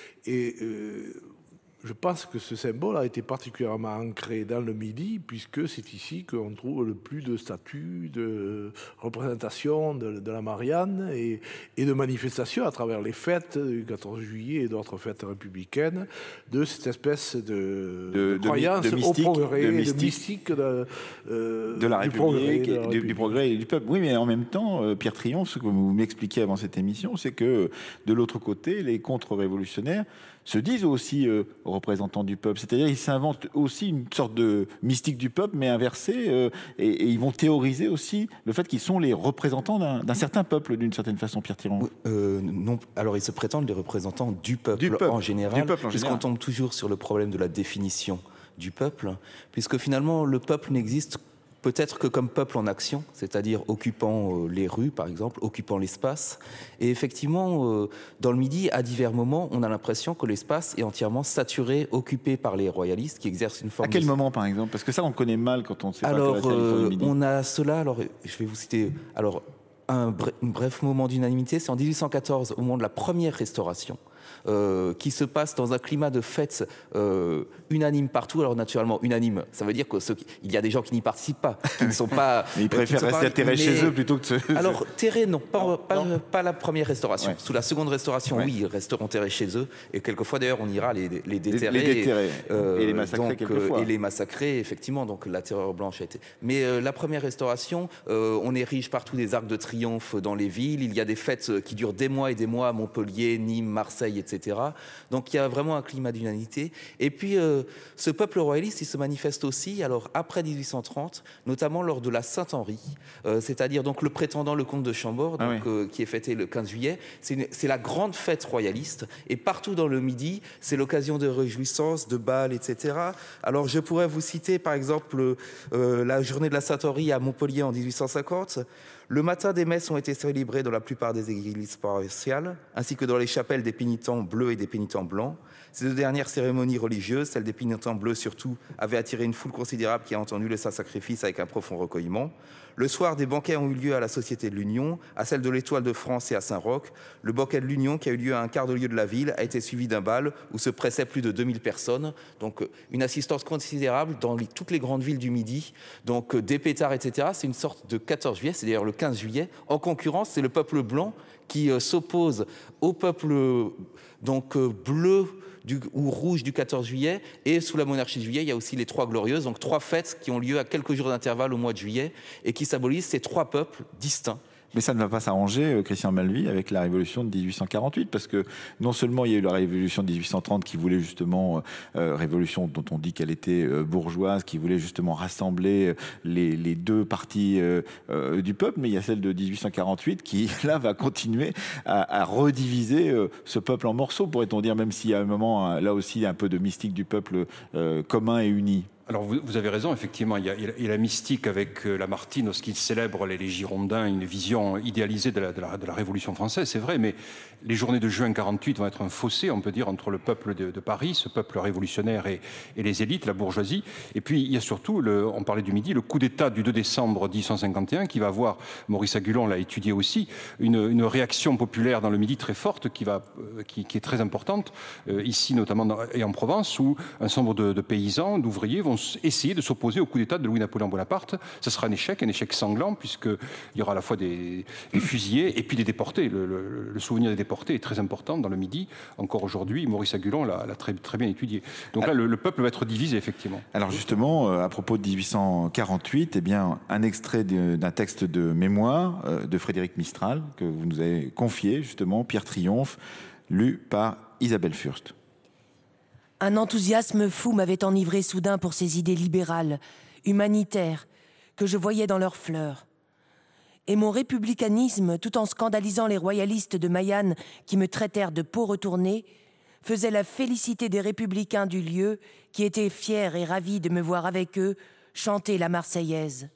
Et euh, je pense que ce symbole a été particulièrement ancré dans le Midi, puisque c'est ici qu'on trouve le plus de statues, de représentations de, de la Marianne et, et de manifestations à travers les fêtes du quatorze juillet et d'autres fêtes républicaines, de cette espèce de, de, de croyance de mystique, au progrès, de mystique, mystique, de, mystique de, euh, de la du République, progrès, de la du, du progrès et du peuple. Oui, mais en même temps, euh, Pierre Trion, ce que vous m'expliquiez avant cette émission, c'est que de l'autre côté, les contre-révolutionnaires se disent aussi euh, représentants du peuple. C'est-à-dire ils s'inventent aussi une sorte de mystique du peuple, mais inversée, euh, et, et ils vont théoriser aussi le fait qu'ils sont les représentants d'un, d'un certain peuple, d'une certaine façon, Pierre Thiron. Oui, euh, non, alors ils se prétendent les représentants du peuple, du peuple en général, du peuple en puisqu'on général. tombe toujours sur le problème de la définition du peuple, puisque finalement le peuple n'existe peut-être que comme peuple en action, c'est-à-dire occupant euh, les rues, par exemple, occupant l'espace. Et effectivement, euh, dans le Midi, à divers moments, on a l'impression que l'espace est entièrement saturé, occupé par les royalistes qui exercent une forme... À quel de... moment, par exemple? Parce que ça, on connaît mal quand on ne sait pas alors, intéressé à l'histoire du Midi. on a cela, alors je vais vous citer... Alors, un bref, un bref moment d'unanimité, c'est en dix-huit cent quatorze, au moment de la première restauration, euh, qui se passe dans un climat de fête euh, unanime partout. Alors naturellement, unanime, ça veut dire qu'il y a des gens qui n'y participent pas, qui ne sont pas... Mais ils préfèrent rester atterrés mais... chez eux plutôt que... Se... Alors, terrés, non, pas, non, pas, non. pas la première restauration. Ouais. Sous la seconde restauration, ouais. oui, ils resteront terrés chez eux. Et quelquefois, d'ailleurs, on ira les, les déterrer. Les, les déterrer. Euh, et les massacrer donc, quelquefois. Et les massacrer, effectivement. Donc, la terreur blanche a été... Mais euh, la première restauration, euh, on érige partout des arcs de triomphe dans les villes. Il y a des fêtes qui durent des mois et des mois à Montpellier, Nîmes, Marseille, et cetera. Donc, il y a vraiment un climat d'unanité. Et puis, euh, ce peuple royaliste, il se manifeste aussi, alors, après dix-huit cent trente, notamment lors de la Saint-Henri, euh, c'est-à-dire donc le prétendant, le comte de Chambord, donc, ah oui. euh, qui est fêté le quinze juillet. C'est, une, c'est la grande fête royaliste. Et partout dans le Midi, c'est l'occasion de réjouissances, de bals, et cetera. Alors, je pourrais vous citer, par exemple, euh, la journée de la Saint-Henri à Montpellier en dix-huit cent cinquante. Le matin, des messes ont été célébrées dans la plupart des églises paroissiales, ainsi que dans les chapelles des pénitents bleus et des pénitents blancs. Ces deux dernières cérémonies religieuses, celle des pénitents bleus surtout, avaient attiré une foule considérable qui a entendu le Saint-Sacrifice avec un profond recueillement. Le soir, des banquets ont eu lieu à la Société de l'Union, à celle de l'Étoile de France et à Saint-Roch. Le banquet de l'Union, qui a eu lieu à un quart de lieue de la ville, a été suivi d'un bal où se pressaient plus de deux mille personnes. Donc, une assistance considérable dans les, toutes les grandes villes du Midi. Donc, des pétards, et cetera. C'est une sorte de quatorze juillet, c'est d'ailleurs le quinze juillet. En concurrence, c'est le peuple blanc qui euh, s'oppose au peuple euh, donc, euh, bleu, Du, ou rouge du quatorze juillet, et sous la monarchie de juillet, il y a aussi les Trois Glorieuses, donc trois fêtes qui ont lieu à quelques jours d'intervalle au mois de juillet, et qui symbolisent ces trois peuples distincts. Mais ça ne va pas s'arranger, Christian Malvy, avec la révolution de dix-huit cent quarante-huit, parce que non seulement il y a eu la révolution de dix-huit cent trente qui voulait justement, euh, révolution dont on dit qu'elle était euh, bourgeoise, qui voulait justement rassembler les, les deux parties euh, euh, du peuple, mais il y a celle de dix-huit cent quarante-huit qui, là, va continuer à, à rediviser euh, ce peuple en morceaux, pourrait-on dire, même s'il y a un moment, là aussi, un peu de mystique du peuple euh, commun et uni. Alors vous, vous avez raison, effectivement, il y a, il y a la mystique avec Lamartine lorsqu'il célèbre les, les Girondins, une vision idéalisée de la, de la, de la Révolution française, c'est vrai, mais les journées de juin quarante-huit vont être un fossé, on peut dire, entre le peuple de, de Paris, ce peuple révolutionnaire et, et les élites, la bourgeoisie. Et puis il y a surtout, le, on parlait du Midi, le coup d'État du deux décembre mille huit cent cinquante et un qui va avoir, Maurice Agulon l'a étudié aussi, une, une réaction populaire dans le Midi très forte qui, va, qui, qui est très importante, euh, ici notamment dans, et en Provence, où un certain nombre de, de paysans, d'ouvriers vont essayer de s'opposer au coup d'État de Louis-Napoléon Bonaparte. Ce sera un échec, un échec sanglant, puisqu'il y aura à la fois des, des fusillés et puis des déportés. Le, le, le souvenir des déportés est très important dans le Midi. Encore aujourd'hui, Maurice Agulon l'a très, très bien étudié. Donc là, le, le peuple va être divisé, effectivement. Alors justement, à propos de dix-huit cent quarante-huit, eh bien, un extrait d'un texte de mémoire de Frédéric Mistral, que vous nous avez confié, justement, Pierre Triomphe, lu par Isabelle Furst. Un enthousiasme fou m'avait enivré soudain pour ces idées libérales, humanitaires, que je voyais dans leurs fleurs. Et mon républicanisme, tout en scandalisant les royalistes de Mayenne qui me traitèrent de peau retournée, faisait la félicité des républicains du lieu qui étaient fiers et ravis de me voir avec eux chanter la Marseillaise.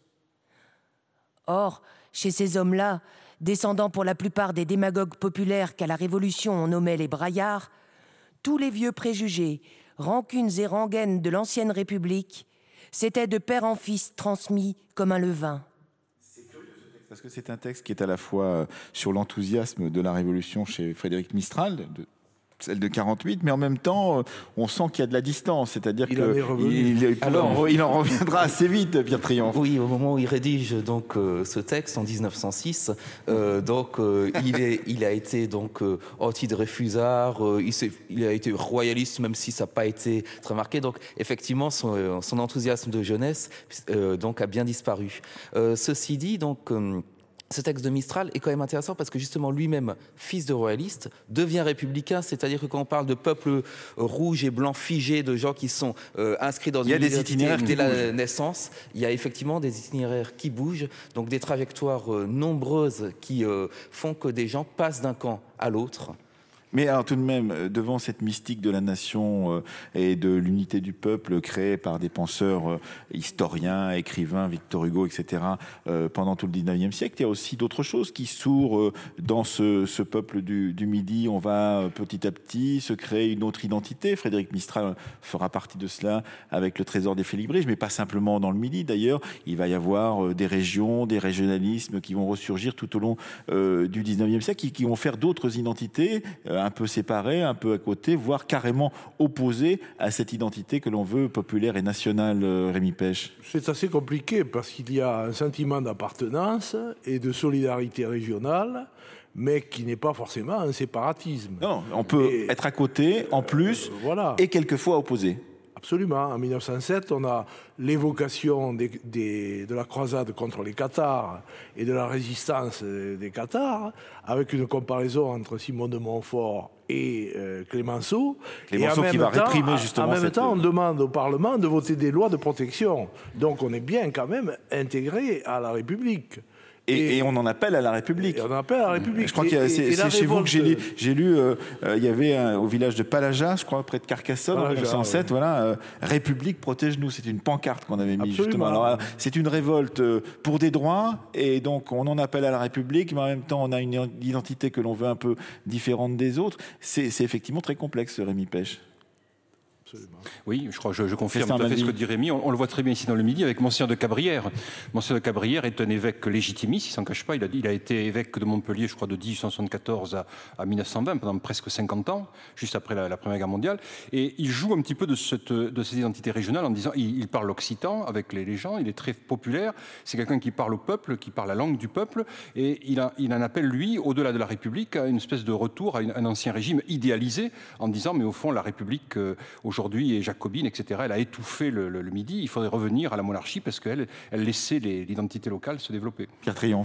Or, chez ces hommes-là, descendant pour la plupart des démagogues populaires qu'à la Révolution on nommait les braillards, tous les vieux préjugés, rancunes et rengaines de l'ancienne République s'étaient de père en fils transmis comme un levain. C'est curieux ce texte, parce que c'est un texte qui est à la fois sur l'enthousiasme de la Révolution chez Frédéric Mistral, de, celle de quarante-huit, mais en même temps, on sent qu'il y a de la distance, c'est-à-dire qu'il il, alors il en reviendra assez vite, Pierre Triomphe. Oui, au moment où il rédige donc euh, ce texte en dix-neuf cent six, euh, donc euh, il, est, il a été donc euh, anti-Dreyfusard, euh, il, il a été royaliste, même si ça n'a pas été très marqué. Donc effectivement, son, son enthousiasme de jeunesse euh, donc a bien disparu. Euh, ceci dit, donc euh, ce texte de Mistral est quand même intéressant parce que justement lui-même, fils de royaliste, devient républicain, c'est-à-dire que quand on parle de peuple rouge et blanc figé, de gens qui sont euh, inscrits dans une université dès la naissance, il y a effectivement des itinéraires qui bougent, donc des trajectoires euh, nombreuses qui euh, font que des gens passent d'un camp à l'autre. Mais alors tout de même, devant cette mystique de la nation euh, et de l'unité du peuple créée par des penseurs euh, historiens, écrivains, Victor Hugo, et cetera, euh, pendant tout le dix-neuvième siècle, il y a aussi d'autres choses qui sourent euh, dans ce, ce peuple du, du Midi. On va euh, petit à petit se créer une autre identité. Frédéric Mistral fera partie de cela avec le Trésor des Félibriges, mais pas simplement dans le Midi. D'ailleurs, il va y avoir euh, des régions, des régionalismes qui vont ressurgir tout au long euh, du dix-neuvième siècle, qui, qui vont faire d'autres identités, euh, un peu séparés, un peu à côté, voire carrément opposés à cette identité que l'on veut populaire et nationale, Rémi Pech. C'est assez compliqué parce qu'il y a un sentiment d'appartenance et de solidarité régionale, mais qui n'est pas forcément un séparatisme. Non, on peut et, être à côté, en plus, euh, voilà. Et quelquefois opposé. Absolument. En mille neuf cent sept, on a l'évocation des, des, de la croisade contre les Cathares et de la résistance des Cathares, avec une comparaison entre Simon de Montfort et euh, Clémenceau. Clémenceau et qui va temps, réprimer justement En même cette... temps, on demande au Parlement de voter des lois de protection. Donc on est bien quand même intégré à la République. Et, et, et on en appelle à la République. Et on appelle à la République. Je crois que c'est chez révolte... vous que j'ai lu. J'ai lu, euh, euh, il y avait un, au village de Palaja, je crois, près de Carcassonne, Palaja, en mille neuf cent sept, ouais. Voilà, euh, République protège-nous. C'est une pancarte qu'on avait mise justement. Alors, c'est une révolte pour des droits, et donc on en appelle à la République, mais en même temps on a une identité que l'on veut un peu différente des autres. C'est effectivement très complexe, Rémi Pech. Absolument. Oui, je crois, je, je confirme tout à fait ce que dit Rémi. On, on le voit très bien ici dans le Midi avec Monseigneur de Cabrières. Monseigneur de Cabrières est un évêque légitimiste, il s'en cache pas. Il a, il a été évêque de Montpellier, je crois, de dix-huit cent soixante-quatorze à, à mille neuf cent vingt, pendant presque cinquante ans, juste après la, la Première Guerre mondiale. Et il joue un petit peu de, cette, de ces identités régionales en disant, il, il parle occitan avec les, les gens, il est très populaire. C'est quelqu'un qui parle au peuple, qui parle la langue du peuple, et il, a, il en appelle, lui, au-delà de la République, à une espèce de retour à une, un ancien régime idéalisé, en disant, mais au fond, la République euh, aujourd'hui est jacobine, et cetera. Elle a étouffé le, le, le Midi. Il faudrait revenir à la monarchie parce qu'elle elle laissait l'identité locale se développer. Pierre Triomphe.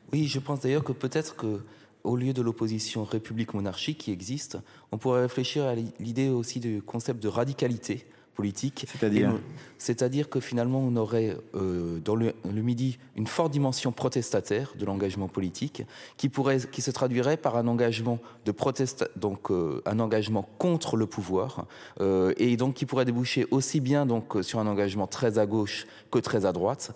Oui, je pense d'ailleurs que peut-être que au lieu de l'opposition république-monarchie qui existe, on pourrait réfléchir à l'idée aussi du concept de radicalité politique. C'est-à-dire C'est-à-dire que finalement, on aurait euh, dans le, le Midi une forte dimension protestataire de l'engagement politique qui, pourrait, qui se traduirait par un engagement de protesta- donc euh, un engagement contre le pouvoir euh, et donc qui pourrait déboucher aussi bien donc sur un engagement très à gauche que très à droite.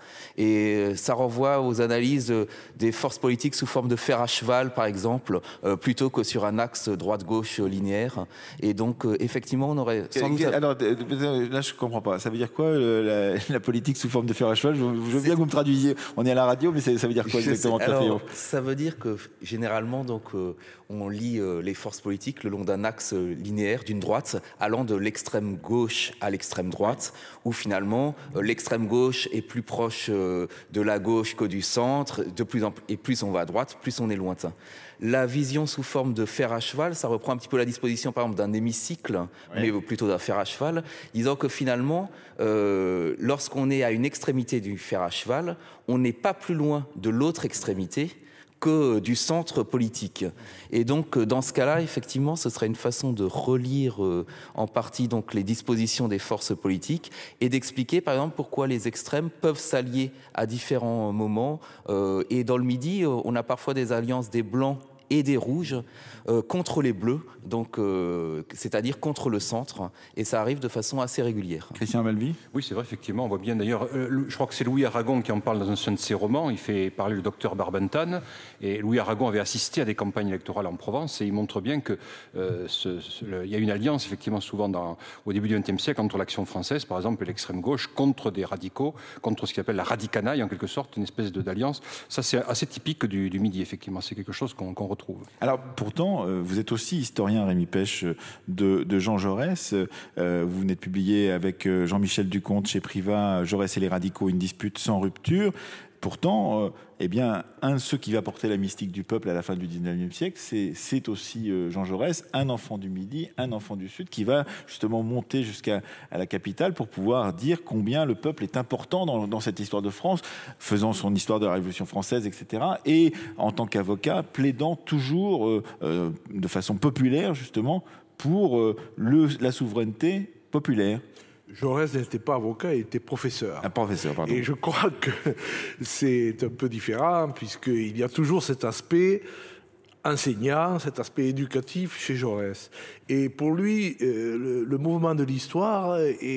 Et ça renvoie aux analyses des forces politiques sous forme de fer à cheval, par exemple, euh, plutôt que sur un axe droite-gauche linéaire. Et donc, euh, effectivement, on aurait sans doute... Alors, là, je comprends pas. Ça veut dire quoi, le, la, la politique sous forme de fer à cheval? Je, je veux bien que vous me traduisiez. On est à la radio, mais ça veut dire quoi exactement? Alors, ça veut dire que, généralement, donc, euh, on lit euh, les forces politiques le long d'un axe linéaire, d'une droite, allant de l'extrême gauche à l'extrême droite, où finalement, euh, l'extrême gauche est plus proche euh, de la gauche que du centre, de plus en plus, et plus on va à droite, plus on est lointain. La vision sous forme de fer à cheval, ça reprend un petit peu la disposition, par exemple, d'un hémicycle, ouais. mais plutôt d'un fer à cheval, disant que finalement, euh, lorsqu'on est à une extrémité du fer à cheval, on n'est pas plus loin de l'autre extrémité que du centre politique. Et donc, dans ce cas-là, effectivement, ce serait une façon de relire euh, en partie donc, les dispositions des forces politiques et d'expliquer, par exemple, pourquoi les extrêmes peuvent s'allier à différents moments. Euh, et dans le Midi, euh, on a parfois des alliances des Blancs et des rouges euh, contre les bleus, donc euh, c'est-à-dire contre le centre, et ça arrive de façon assez régulière. Christian Malvy? Oui, c'est vrai, effectivement, on voit bien d'ailleurs, euh, je crois que c'est Louis Aragon qui en parle dans un de ses romans, il fait parler le docteur Barbentane, et Louis Aragon avait assisté à des campagnes électorales en Provence, et il montre bien que euh, ce, ce, le, il y a une alliance, effectivement, souvent dans, au début du vingtième siècle, entre l'Action française, par exemple, et l'extrême gauche, contre des radicaux, contre ce qu'il appelle la radicanaille, en quelque sorte, une espèce de, d'alliance. Ça, c'est assez typique du, du Midi, effectivement, c'est quelque chose qu'on, qu'on retrouve. Alors pourtant, euh, vous êtes aussi historien, Rémi Pêche, de, de Jean Jaurès. Euh, vous venez de publier avec Jean-Michel Ducomte chez Privat, Jaurès et les radicaux, une dispute sans rupture. Pourtant, euh, eh bien, un de ceux qui va porter la mystique du peuple à la fin du dix-neuvième siècle, c'est, c'est aussi euh, Jean Jaurès, un enfant du Midi, un enfant du Sud, qui va justement monter jusqu'à à la capitale pour pouvoir dire combien le peuple est important dans, dans cette histoire de France, faisant son histoire de la Révolution française, et cetera. Et en tant qu'avocat, plaidant toujours euh, euh, de façon populaire, justement, pour euh, le, la souveraineté populaire. Jaurès n'était pas avocat, il était professeur. Un professeur, pardon. Et je crois que c'est un peu différent, puisqu'il y a toujours cet aspect enseignant, cet aspect éducatif chez Jaurès. Et pour lui, euh, le, le mouvement de l'histoire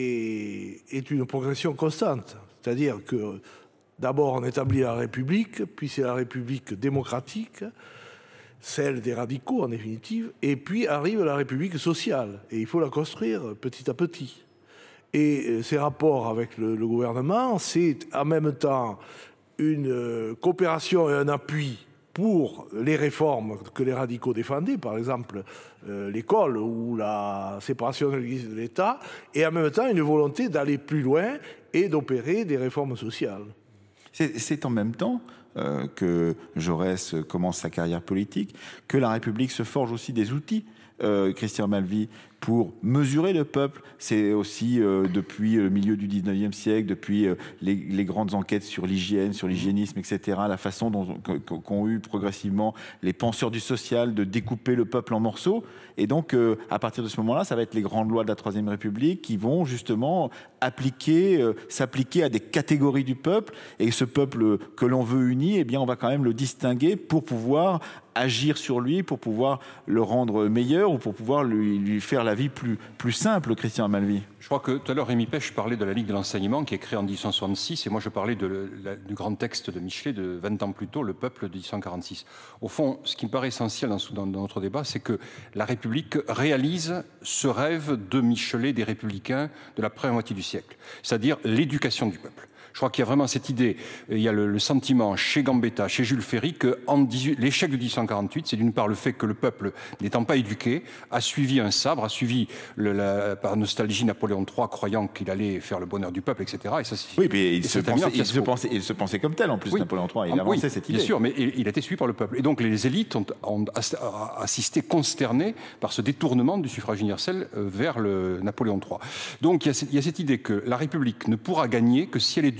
est, est une progression constante. C'est-à-dire que d'abord on établit la République, puis c'est la République démocratique, celle des radicaux en définitive, et puis arrive la République sociale. Et il faut la construire petit à petit. Et ces rapports avec le, le gouvernement, c'est en même temps une coopération et un appui pour les réformes que les radicaux défendaient, par exemple euh, l'école ou la séparation de l'Église et de l'État, et en même temps une volonté d'aller plus loin et d'opérer des réformes sociales. C'est, c'est en même temps euh, que Jaurès commence sa carrière politique, que la République se forge aussi des outils, euh, Christian Malvy, pour mesurer le peuple. C'est aussi euh, depuis le milieu du dix-neuvième siècle, depuis euh, les, les grandes enquêtes sur l'hygiène, sur l'hygiénisme, et cetera, la façon dont qu'ont eu progressivement les penseurs du social de découper le peuple en morceaux. Et donc, euh, à partir de ce moment-là, ça va être les grandes lois de la Troisième République qui vont justement appliquer, euh, s'appliquer à des catégories du peuple. Et ce peuple que l'on veut uni, eh bien, on va quand même le distinguer pour pouvoir agir sur lui, pour pouvoir le rendre meilleur ou pour pouvoir lui, lui faire la vie plus, plus simple, Christian Malvy. Je crois que tout à l'heure, Rémi Pêche parlait de la Ligue de l'enseignement qui est créée en dix-huit cent soixante-six, et moi je parlais de le, la, du grand texte de Michelet de vingt ans plus tôt, Le Peuple de dix-huit cent quarante-six. Au fond, ce qui me paraît essentiel dans, dans, dans notre débat, c'est que la République réalise ce rêve de Michelet des Républicains de la première moitié du siècle, c'est-à-dire l'éducation du peuple. Je crois qu'il y a vraiment cette idée, il y a le, le sentiment chez Gambetta, chez Jules Ferry, que en dix-huit, l'échec de dix-huit cent quarante-huit, c'est d'une part le fait que le peuple, n'étant pas éduqué, a suivi un sabre, a suivi le, la, par nostalgie Napoléon trois, croyant qu'il allait faire le bonheur du peuple, et cetera. Et ça, oui, puis il, se pensait, il, se pensait, il se pensait comme tel, en plus, oui, Napoléon trois, il en, avançait oui, cette idée. Bien sûr, mais il, il a été suivi par le peuple. Et donc les élites ont, ont assisté consternées par ce détournement du suffrage universel vers le Napoléon trois. Donc il y a, il y a cette idée que la République ne pourra gagner que si elle éduque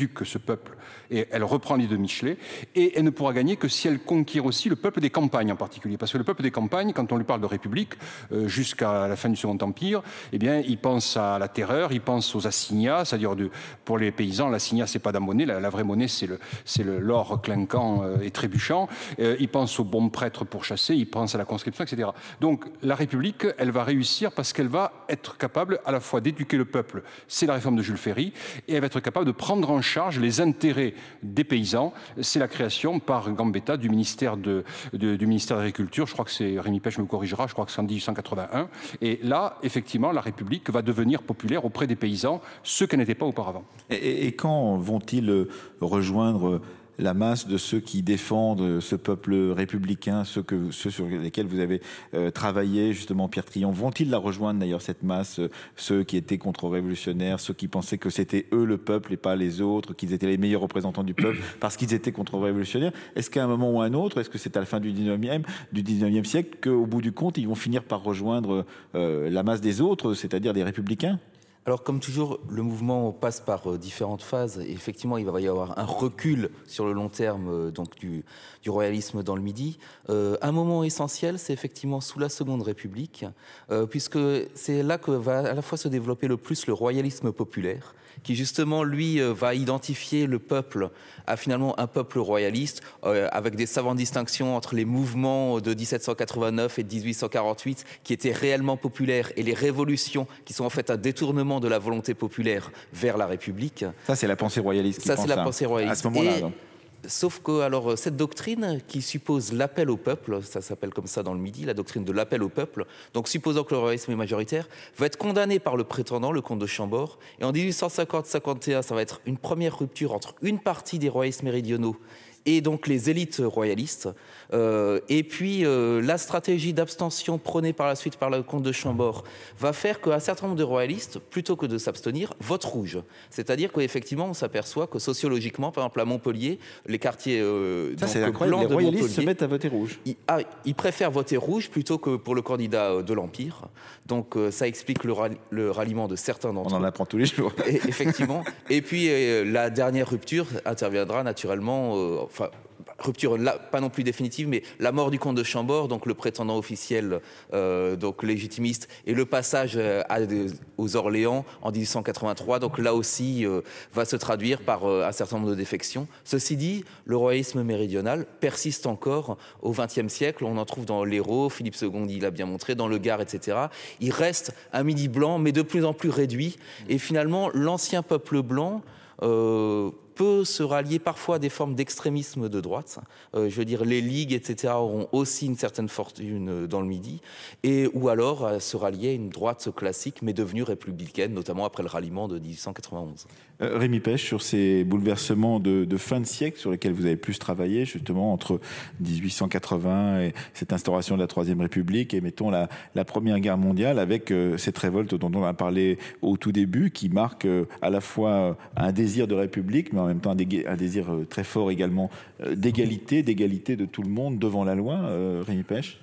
éduque ce peuple et elle reprend l'idée de Michelet, et elle ne pourra gagner que si elle conquiert aussi le peuple des campagnes en particulier, parce que le peuple des campagnes, quand on lui parle de république, euh, jusqu'à la fin du Second Empire, eh bien, il pense à la terreur, il pense aux assignats, c'est-à-dire de, pour les paysans, l'assignat c'est pas de la monnaie, la, la vraie monnaie c'est le, c'est le, l'or clinquant euh, et trébuchant, euh, il pense aux bons prêtres pour chasser, il pense à la conscription, et cetera. Donc la République, elle va réussir parce qu'elle va être capable à la fois d'éduquer le peuple, c'est la réforme de Jules Ferry, et elle va être capable de prendre en charge les intérêts des paysans. C'est la création par Gambetta du ministère de, de, du ministère de l'Agriculture. Je crois que c'est, Rémi Pêche me corrigera, je crois que c'est en dix-huit cent quatre-vingt-un. Et là, effectivement, la République va devenir populaire auprès des paysans, ce qu'elle n'était pas auparavant. Et, et quand vont-ils rejoindre la masse de ceux qui défendent ce peuple républicain, ceux, que, ceux sur lesquels vous avez euh, travaillé, justement, Pierre Trion? Vont-ils la rejoindre, d'ailleurs, cette masse, euh, ceux qui étaient contre-révolutionnaires, ceux qui pensaient que c'était eux le peuple et pas les autres, qu'ils étaient les meilleurs représentants du peuple parce qu'ils étaient contre-révolutionnaires? Est-ce qu'à un moment ou à un autre, est-ce que c'est à la fin du dix-neuvième, du dix-neuvième siècle qu'au bout du compte, ils vont finir par rejoindre euh, la masse des autres, c'est-à-dire des républicains? Alors, comme toujours, le mouvement passe par euh, différentes phases. Et effectivement, il va y avoir un recul sur le long terme euh, donc du, du royalisme dans le Midi. Euh, un moment essentiel, c'est effectivement sous la Seconde République, euh, puisque c'est là que va à la fois se développer le plus le royalisme populaire, qui justement, lui, euh, va identifier le peuple à finalement un peuple royaliste, euh, avec des savantes distinctions entre les mouvements de dix-sept cent quatre-vingt-neuf et de dix-huit cent quarante-huit, qui étaient réellement populaires, et les révolutions, qui sont en fait un détournement de la volonté populaire vers la République. Ça, c'est la pensée royaliste qui Ça, pense c'est la ça, pensée royaliste. à ce moment-là. Et, sauf que alors, cette doctrine qui suppose l'appel au peuple, ça s'appelle comme ça dans le Midi, la doctrine de l'appel au peuple, donc supposant que le royalisme est majoritaire, va être condamnée par le prétendant, le comte de Chambord. Et en dix-huit cent cinquante cinquante et un, ça va être une première rupture entre une partie des royalistes méridionaux et donc les élites royalistes. Euh, et puis, euh, la stratégie d'abstention prônée par la suite par le comte de Chambord va faire qu'un certain nombre de royalistes, plutôt que de s'abstenir, votent rouge. C'est-à-dire qu'effectivement, on s'aperçoit que sociologiquement, par exemple à Montpellier, les quartiers euh, Ça, donc, c'est incroyable. blancs Les royalistes de Montpellier, se mettent à voter rouge. Ils, ah, ils préfèrent voter rouge plutôt que pour le candidat de l'Empire. Donc, euh, ça explique le, ralli- le ralliement de certains d'entre eux. On en apprend tous les jours. Et, effectivement. Et puis, euh, la dernière rupture interviendra naturellement... Euh, enfin, rupture là, pas non plus définitive, mais la mort du comte de Chambord, donc le prétendant officiel, euh, donc légitimiste, et le passage euh, à, aux Orléans en dix-huit cent quatre-vingt-trois, donc là aussi euh, va se traduire par euh, un certain nombre de défections. Ceci dit, le royalisme méridional persiste encore au vingtième siècle. On en trouve dans l'Hérault, Philippe Second il l'a bien montré, dans le Gard, et cetera. Il reste un Midi blanc, mais de plus en plus réduit. Et finalement, l'ancien peuple blanc euh, peut se rallier parfois à des formes d'extrémisme de droite. Euh, je veux dire, les ligues, et cetera, auront aussi une certaine fortune dans le Midi, et, ou alors à se rallier à une droite classique, mais devenue républicaine, notamment après le ralliement de dix-huit cent quatre-vingt-onze. Euh, Rémi Pêche, sur ces bouleversements de, de fin de siècle sur lesquels vous avez plus travaillé, justement, entre dix-huit cent quatre-vingts et cette instauration de la Troisième République, et mettons la, la Première Guerre mondiale, avec euh, cette révolte dont on a parlé au tout début, qui marque euh, à la fois un désir de République, mais en même temps un, dé- un désir euh, très fort également euh, d'égalité, d'égalité de tout le monde devant la loi, euh, Rémi Pêche.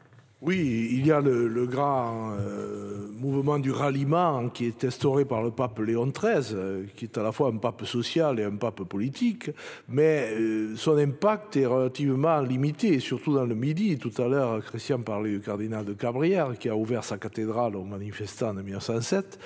Oui, il y a le, le grand euh, mouvement du ralliement qui est instauré par le pape Léon treize, euh, qui est à la fois un pape social et un pape politique, mais euh, son impact est relativement limité, surtout dans le Midi. Tout à l'heure, Christian parlait du cardinal de Cabrères, qui a ouvert sa cathédrale aux manifestants en mille neuf cent sept.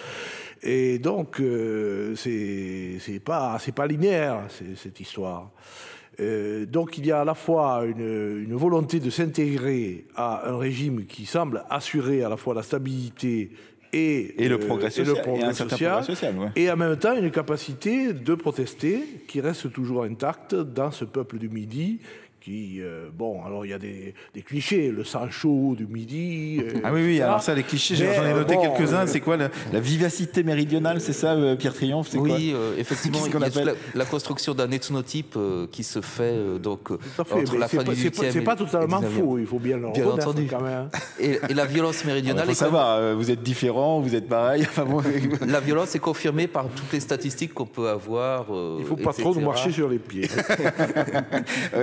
Et donc, euh, c'est, c'est pas, c'est pas linéaire, c'est, cette histoire. Euh, donc il y a à la fois une, une volonté de s'intégrer à un régime qui semble assurer à la fois la stabilité et, Et le progrès euh, social, et, le progrès et un certain social, progrès social, ouais. et en même temps une capacité de protester qui reste toujours intacte dans ce peuple du Midi. Qui, euh, bon, alors il y a des, des clichés, le sang chaud du Midi. Euh, Ah oui, oui, alors ça, les clichés, Mais, j'en ai noté bon, quelques-uns. euh, C'est quoi la, la vivacité méridionale, c'est ça, euh, Pierre Triomphe, c'est quoi? Oui, euh, effectivement, Qu'est-ce il qu'on y a toute appelle la, la construction d'un ethnotype euh, qui se fait euh, donc, euh, Tout à fait, entre mais la c'est fin pas, du c'est pas, dix-huitième c'est pas et- et totalement dix-neuvième. faux, il faut bien le Bien reconnaître entendu. quand même. Et, et la violence méridionale Il est faut quand savoir, euh, vous êtes différents, vous êtes pareils. Enfin, bon, même- la violence est confirmée par toutes les statistiques qu'on peut avoir. euh, Il faut pas et cetera. trop nous marcher sur les pieds. euh,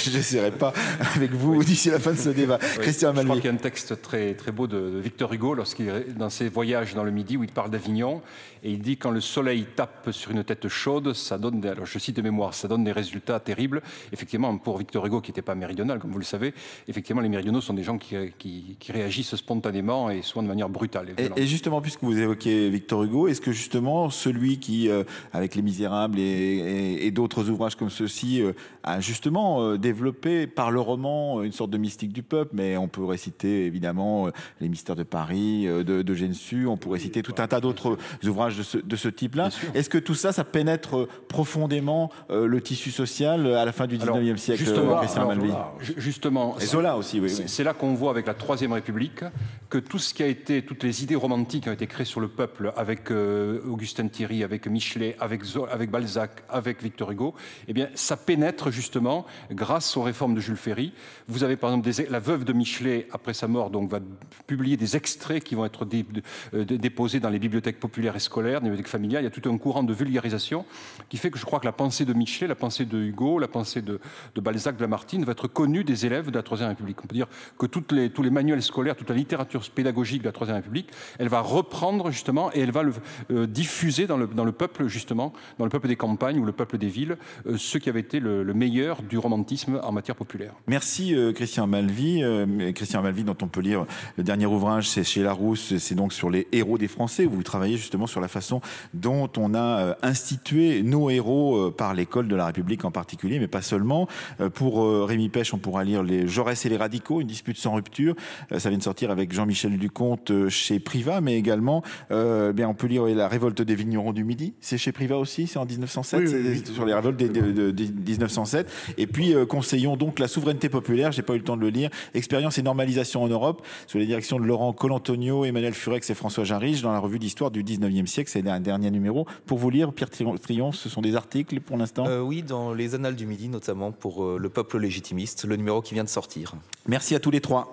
je n'essaierai pas avec vous oui. d'ici la fin de ce débat. Oui. Christian Malvi. Je crois qu'il y a un texte très, très beau de, de Victor Hugo, lorsqu'il dans ses voyages dans le Midi, où il parle d'Avignon, et il dit quand le soleil tape sur une tête chaude, ça donne, des, alors je cite de mémoire, ça donne des résultats terribles. Effectivement, pour Victor Hugo, qui n'était pas méridional, comme vous le savez, effectivement, les méridionaux sont des gens qui, qui, qui réagissent spontanément et souvent de manière brutale. Et, et, et justement, puisque vous évoquez Victor Hugo, est-ce que justement, celui qui, euh, avec Les Misérables et, et, et d'autres ouvrages comme ceux-ci, euh, a justement euh, développé par le roman une sorte de mystique du peuple, mais on pourrait citer évidemment euh, Les Mystères de Paris, euh, de, de Gensu, on pourrait citer tout un tas d'autres ouvrages de ce, de ce type-là. Est-ce que tout ça, ça pénètre profondément euh, le tissu social à la fin du dix-neuvième siècle, justement, Christian Malvi? Justement, et Zola aussi, oui. C'est, oui. c'est là qu'on voit avec la Troisième République que tout ce qui a été, toutes les idées romantiques ont été créées sur le peuple avec euh, Augustin Thierry, avec Michelet, avec, Zola, avec Balzac, avec Victor Hugo. Eh bien, ça pénètre justement grâce aux réformes de Jules Ferry. Vous avez par exemple des, la veuve de Michelet, après sa mort, donc va publier des extraits qui vont être dé, de, de, déposés dans les bibliothèques populaires et scolaires, les bibliothèques familiales. Il y a tout un courant de vulgarisation qui fait que je crois que la pensée de Michelet, la pensée de Hugo, la pensée de, de Balzac, de Lamartine va être connue des élèves de la Troisième République. On peut dire que toutes les, tous les manuels scolaires, toute la littérature pédagogique de la Troisième République, elle va reprendre justement et elle va le euh, diffuser dans le, dans le peuple justement, dans le peuple des campagnes ou le peuple des villes, euh, ce qui avait été le, le meilleur du romantisme en matière populaire. Merci euh, Christian Malvi. Euh, Christian Malvi, dont on peut lire le dernier ouvrage, c'est chez Larousse, c'est donc sur les héros des Français, où vous travaillez justement sur la façon dont on a euh, institué nos héros euh, par l'école de la République en particulier, mais pas seulement. Euh, pour euh, Rémi Pêche, on pourra lire les Jaurès et les radicaux, une dispute sans rupture. Euh, ça vient de sortir avec Jean-Michel Ducomte euh, chez Privat, mais également, euh, bien, on peut lire La révolte des vignerons du Midi. C'est chez Privat aussi, c'est en dix-neuf cent sept, oui, oui, oui, sur les révoltes de, de, de, de dix-neuf cent sept. Et puis, euh, conseillons donc La souveraineté populaire, j'ai pas eu le temps de le lire, Expérience et normalisation en Europe, sous les directions de Laurent Colantonio, Emmanuel Furex et François Jarige, dans la revue d'histoire du dix-neuvième siècle. C'est un dernier numéro. Pour vous lire, Pierre Triomphe, ce sont des articles pour l'instant euh, Oui, dans les Annales du Midi, notamment pour euh, Le peuple légitimiste, le numéro qui vient de sortir. Merci à tous les trois.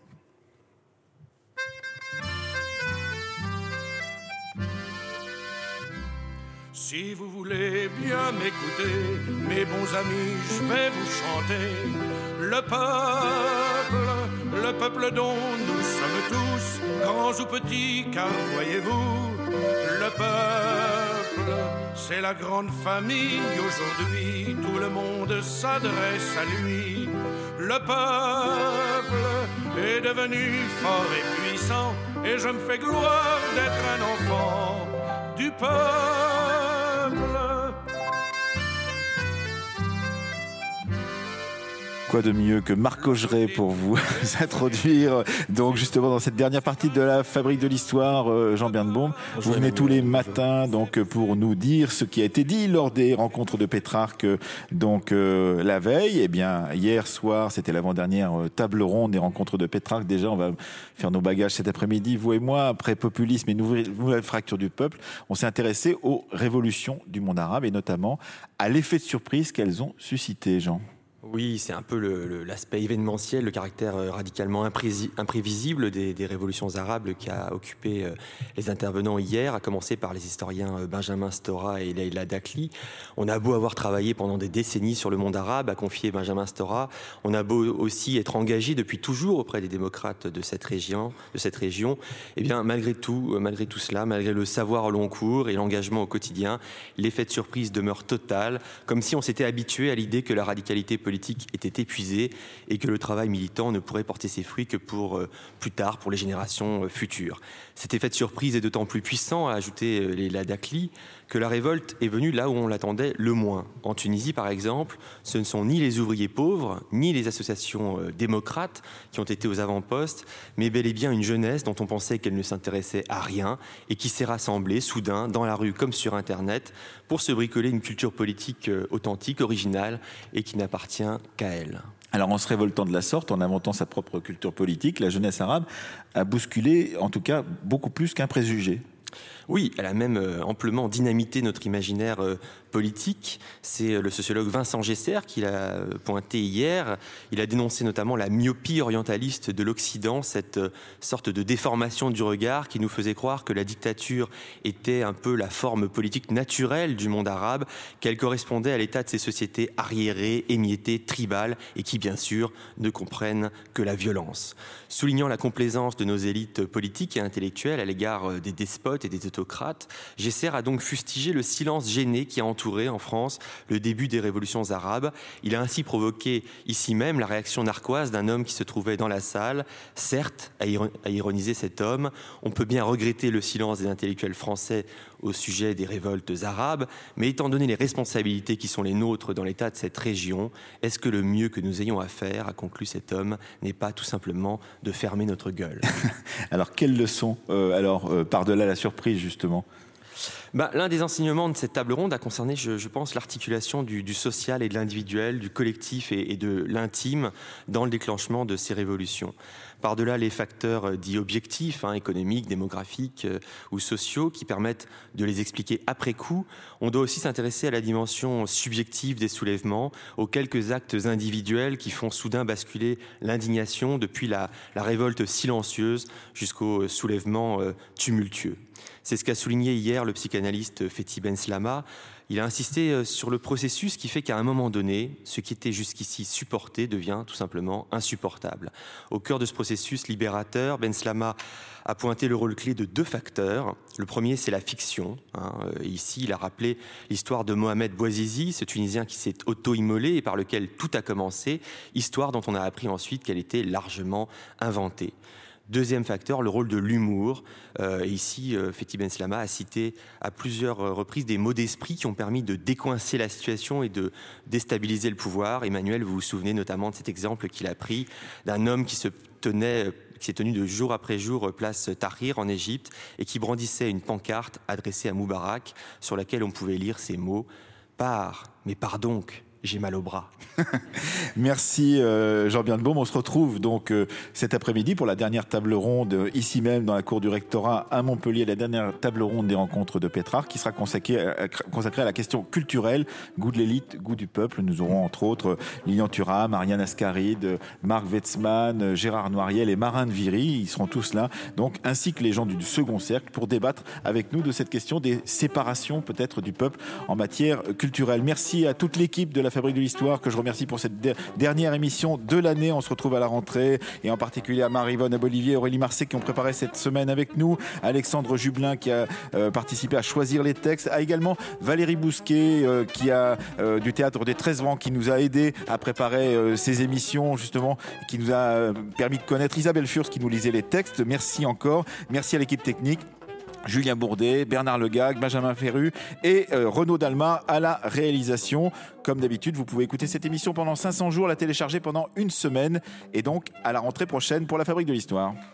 Si vous voulez bien m'écouter, mes bons amis, je vais vous chanter le peuple, le peuple dont nous sommes tous, grands ou petits, car voyez-vous, le peuple, c'est la grande famille aujourd'hui, tout le monde s'adresse à lui. Le peuple est devenu fort et puissant, et je me fais gloire d'être un enfant du peuple. Quoi de mieux que Marc Augeret pour vous introduire donc justement dans cette dernière partie de la Fabrique de l'Histoire, euh, Jean Birnbaum. Vous venez tous les matins donc pour nous dire ce qui a été dit lors des rencontres de Pétrarque donc euh, la veille. Eh bien hier soir c'était l'avant-dernière table ronde des rencontres de Pétrarque. Déjà on va faire nos bagages cet après-midi, vous et moi, après populisme et nouvelle, nouvelle fracture du peuple. On s'est intéressé aux révolutions du monde arabe et notamment à l'effet de surprise qu'elles ont suscité, Jean. Oui, c'est un peu le, le, l'aspect événementiel, le caractère radicalement imprési- imprévisible des, des révolutions arabes qui a occupé les intervenants hier, à commencer par les historiens Benjamin Stora et Leïla Dakli. On a beau avoir travaillé pendant des décennies sur le monde arabe, a confié Benjamin Stora, on a beau aussi être engagé depuis toujours auprès des démocrates de cette région, de cette région. Eh bien, malgré tout, malgré tout cela, malgré le savoir au long cours et l'engagement au quotidien, l'effet de surprise demeure total, comme si on s'était habitué à l'idée que la radicalité politique était épuisée et que le travail militant ne pourrait porter ses fruits que pour euh, plus tard, pour les générations euh, futures. Cet effet de surprise est d'autant plus puissant, a ajouté euh, Leïla Dakli, que la révolte est venue là où on l'attendait le moins. En Tunisie, par exemple, ce ne sont ni les ouvriers pauvres, ni les associations euh, démocrates qui ont été aux avant-postes, mais bel et bien une jeunesse dont on pensait qu'elle ne s'intéressait à rien et qui s'est rassemblée soudain dans la rue comme sur Internet pour se bricoler une culture politique euh, authentique, originale et qui n'appartient qu'à elle. Alors en se révoltant de la sorte, en inventant sa propre culture politique, la jeunesse arabe a bousculé, en tout cas, beaucoup plus qu'un préjugé. Oui, elle a même euh, amplement dynamité notre imaginaire euh, politique. C'est euh, le sociologue Vincent Gesser qui l'a euh, pointé hier. Il a dénoncé notamment la myopie orientaliste de l'Occident, cette euh, sorte de déformation du regard qui nous faisait croire que la dictature était un peu la forme politique naturelle du monde arabe, qu'elle correspondait à l'état de ces sociétés arriérées, émiettées, tribales et qui, bien sûr, ne comprennent que la violence. Soulignant la complaisance de nos élites politiques et intellectuelles à l'égard euh, des despotes et des autocrates, Gesser a donc fustigé le silence gêné qui a entouré en France le début des révolutions arabes. Il a ainsi provoqué ici même la réaction narquoise d'un homme qui se trouvait dans la salle. Certes, a ironisé cet homme, on peut bien regretter le silence des intellectuels français au sujet des révoltes arabes, mais étant donné les responsabilités qui sont les nôtres dans l'état de cette région, est-ce que le mieux que nous ayons à faire, a conclu cet homme, n'est pas tout simplement de fermer notre gueule? Alors, quelle leçon euh, alors, euh, par-delà la surprise, justement? Bah, l'un des enseignements de cette table ronde a concerné, je, je pense, l'articulation du, du social et de l'individuel, du collectif et, et de l'intime dans le déclenchement de ces révolutions. Par-delà les facteurs dits objectifs, hein, économiques, démographiques euh, ou sociaux, qui permettent de les expliquer après coup, on doit aussi s'intéresser à la dimension subjective des soulèvements, aux quelques actes individuels qui font soudain basculer l'indignation depuis la, la révolte silencieuse jusqu'au soulèvement euh, tumultueux. C'est ce qu'a souligné hier le psychanalyste Fethi Benslama. Il a insisté sur le processus qui fait qu'à un moment donné, ce qui était jusqu'ici supporté devient tout simplement insupportable. Au cœur de ce processus libérateur, Benslama a pointé le rôle clé de deux facteurs. Le premier, c'est la fiction. Hein. Ici, il a rappelé l'histoire de Mohamed Bouazizi, ce Tunisien qui s'est auto-immolé et par lequel tout a commencé, histoire dont on a appris ensuite qu'elle était largement inventée. Deuxième facteur, le rôle de l'humour. Euh, ici, euh, Fethi Benslama a cité à plusieurs reprises des mots d'esprit qui ont permis de décoincer la situation et de déstabiliser le pouvoir. Emmanuel, vous vous souvenez notamment de cet exemple qu'il a pris d'un homme qui se tenait, qui s'est tenu de jour après jour place Tahrir en Égypte et qui brandissait une pancarte adressée à Moubarak sur laquelle on pouvait lire ces mots « Pars, mais pars donc ». J'ai mal au bras. Merci euh, Jean Birnbaum. On se retrouve donc euh, cet après-midi pour la dernière table ronde euh, ici même dans la cour du rectorat à Montpellier, la dernière table ronde des rencontres de Pétrarque qui sera consacrée à, consacrée à la question culturelle, goût de l'élite, goût du peuple. Nous aurons entre autres euh, Lilian Thuram, Marianne Ascaride, euh, Marc Wetzmann, euh, Gérard Noiriel et Marin de Viry. Ils seront tous là, donc ainsi que les gens du, du second cercle pour débattre avec nous de cette question des séparations peut-être du peuple en matière culturelle. Merci à toute l'équipe de la Fabrique de l'Histoire, que je remercie pour cette de- dernière émission de l'année. On se retrouve à la rentrée, et en particulier à Marie-Yvonne Abolivier, Aurélie Marcet qui ont préparé cette semaine avec nous, Alexandre Jublin qui a euh, participé à choisir les textes, à également Valérie Bousquet euh, qui a euh, du Théâtre des treize vents qui nous a aidé à préparer euh, ces émissions justement, qui nous a euh, permis de connaître Isabelle Furs qui nous lisait les textes. Merci encore, merci à l'équipe technique. Julien Bourdet, Bernard Legag, Benjamin Ferru et euh, Renaud Dalma à la réalisation. Comme d'habitude, vous pouvez écouter cette émission pendant cinq cents jours, la télécharger pendant une semaine et donc à la rentrée prochaine pour la Fabrique de l'Histoire.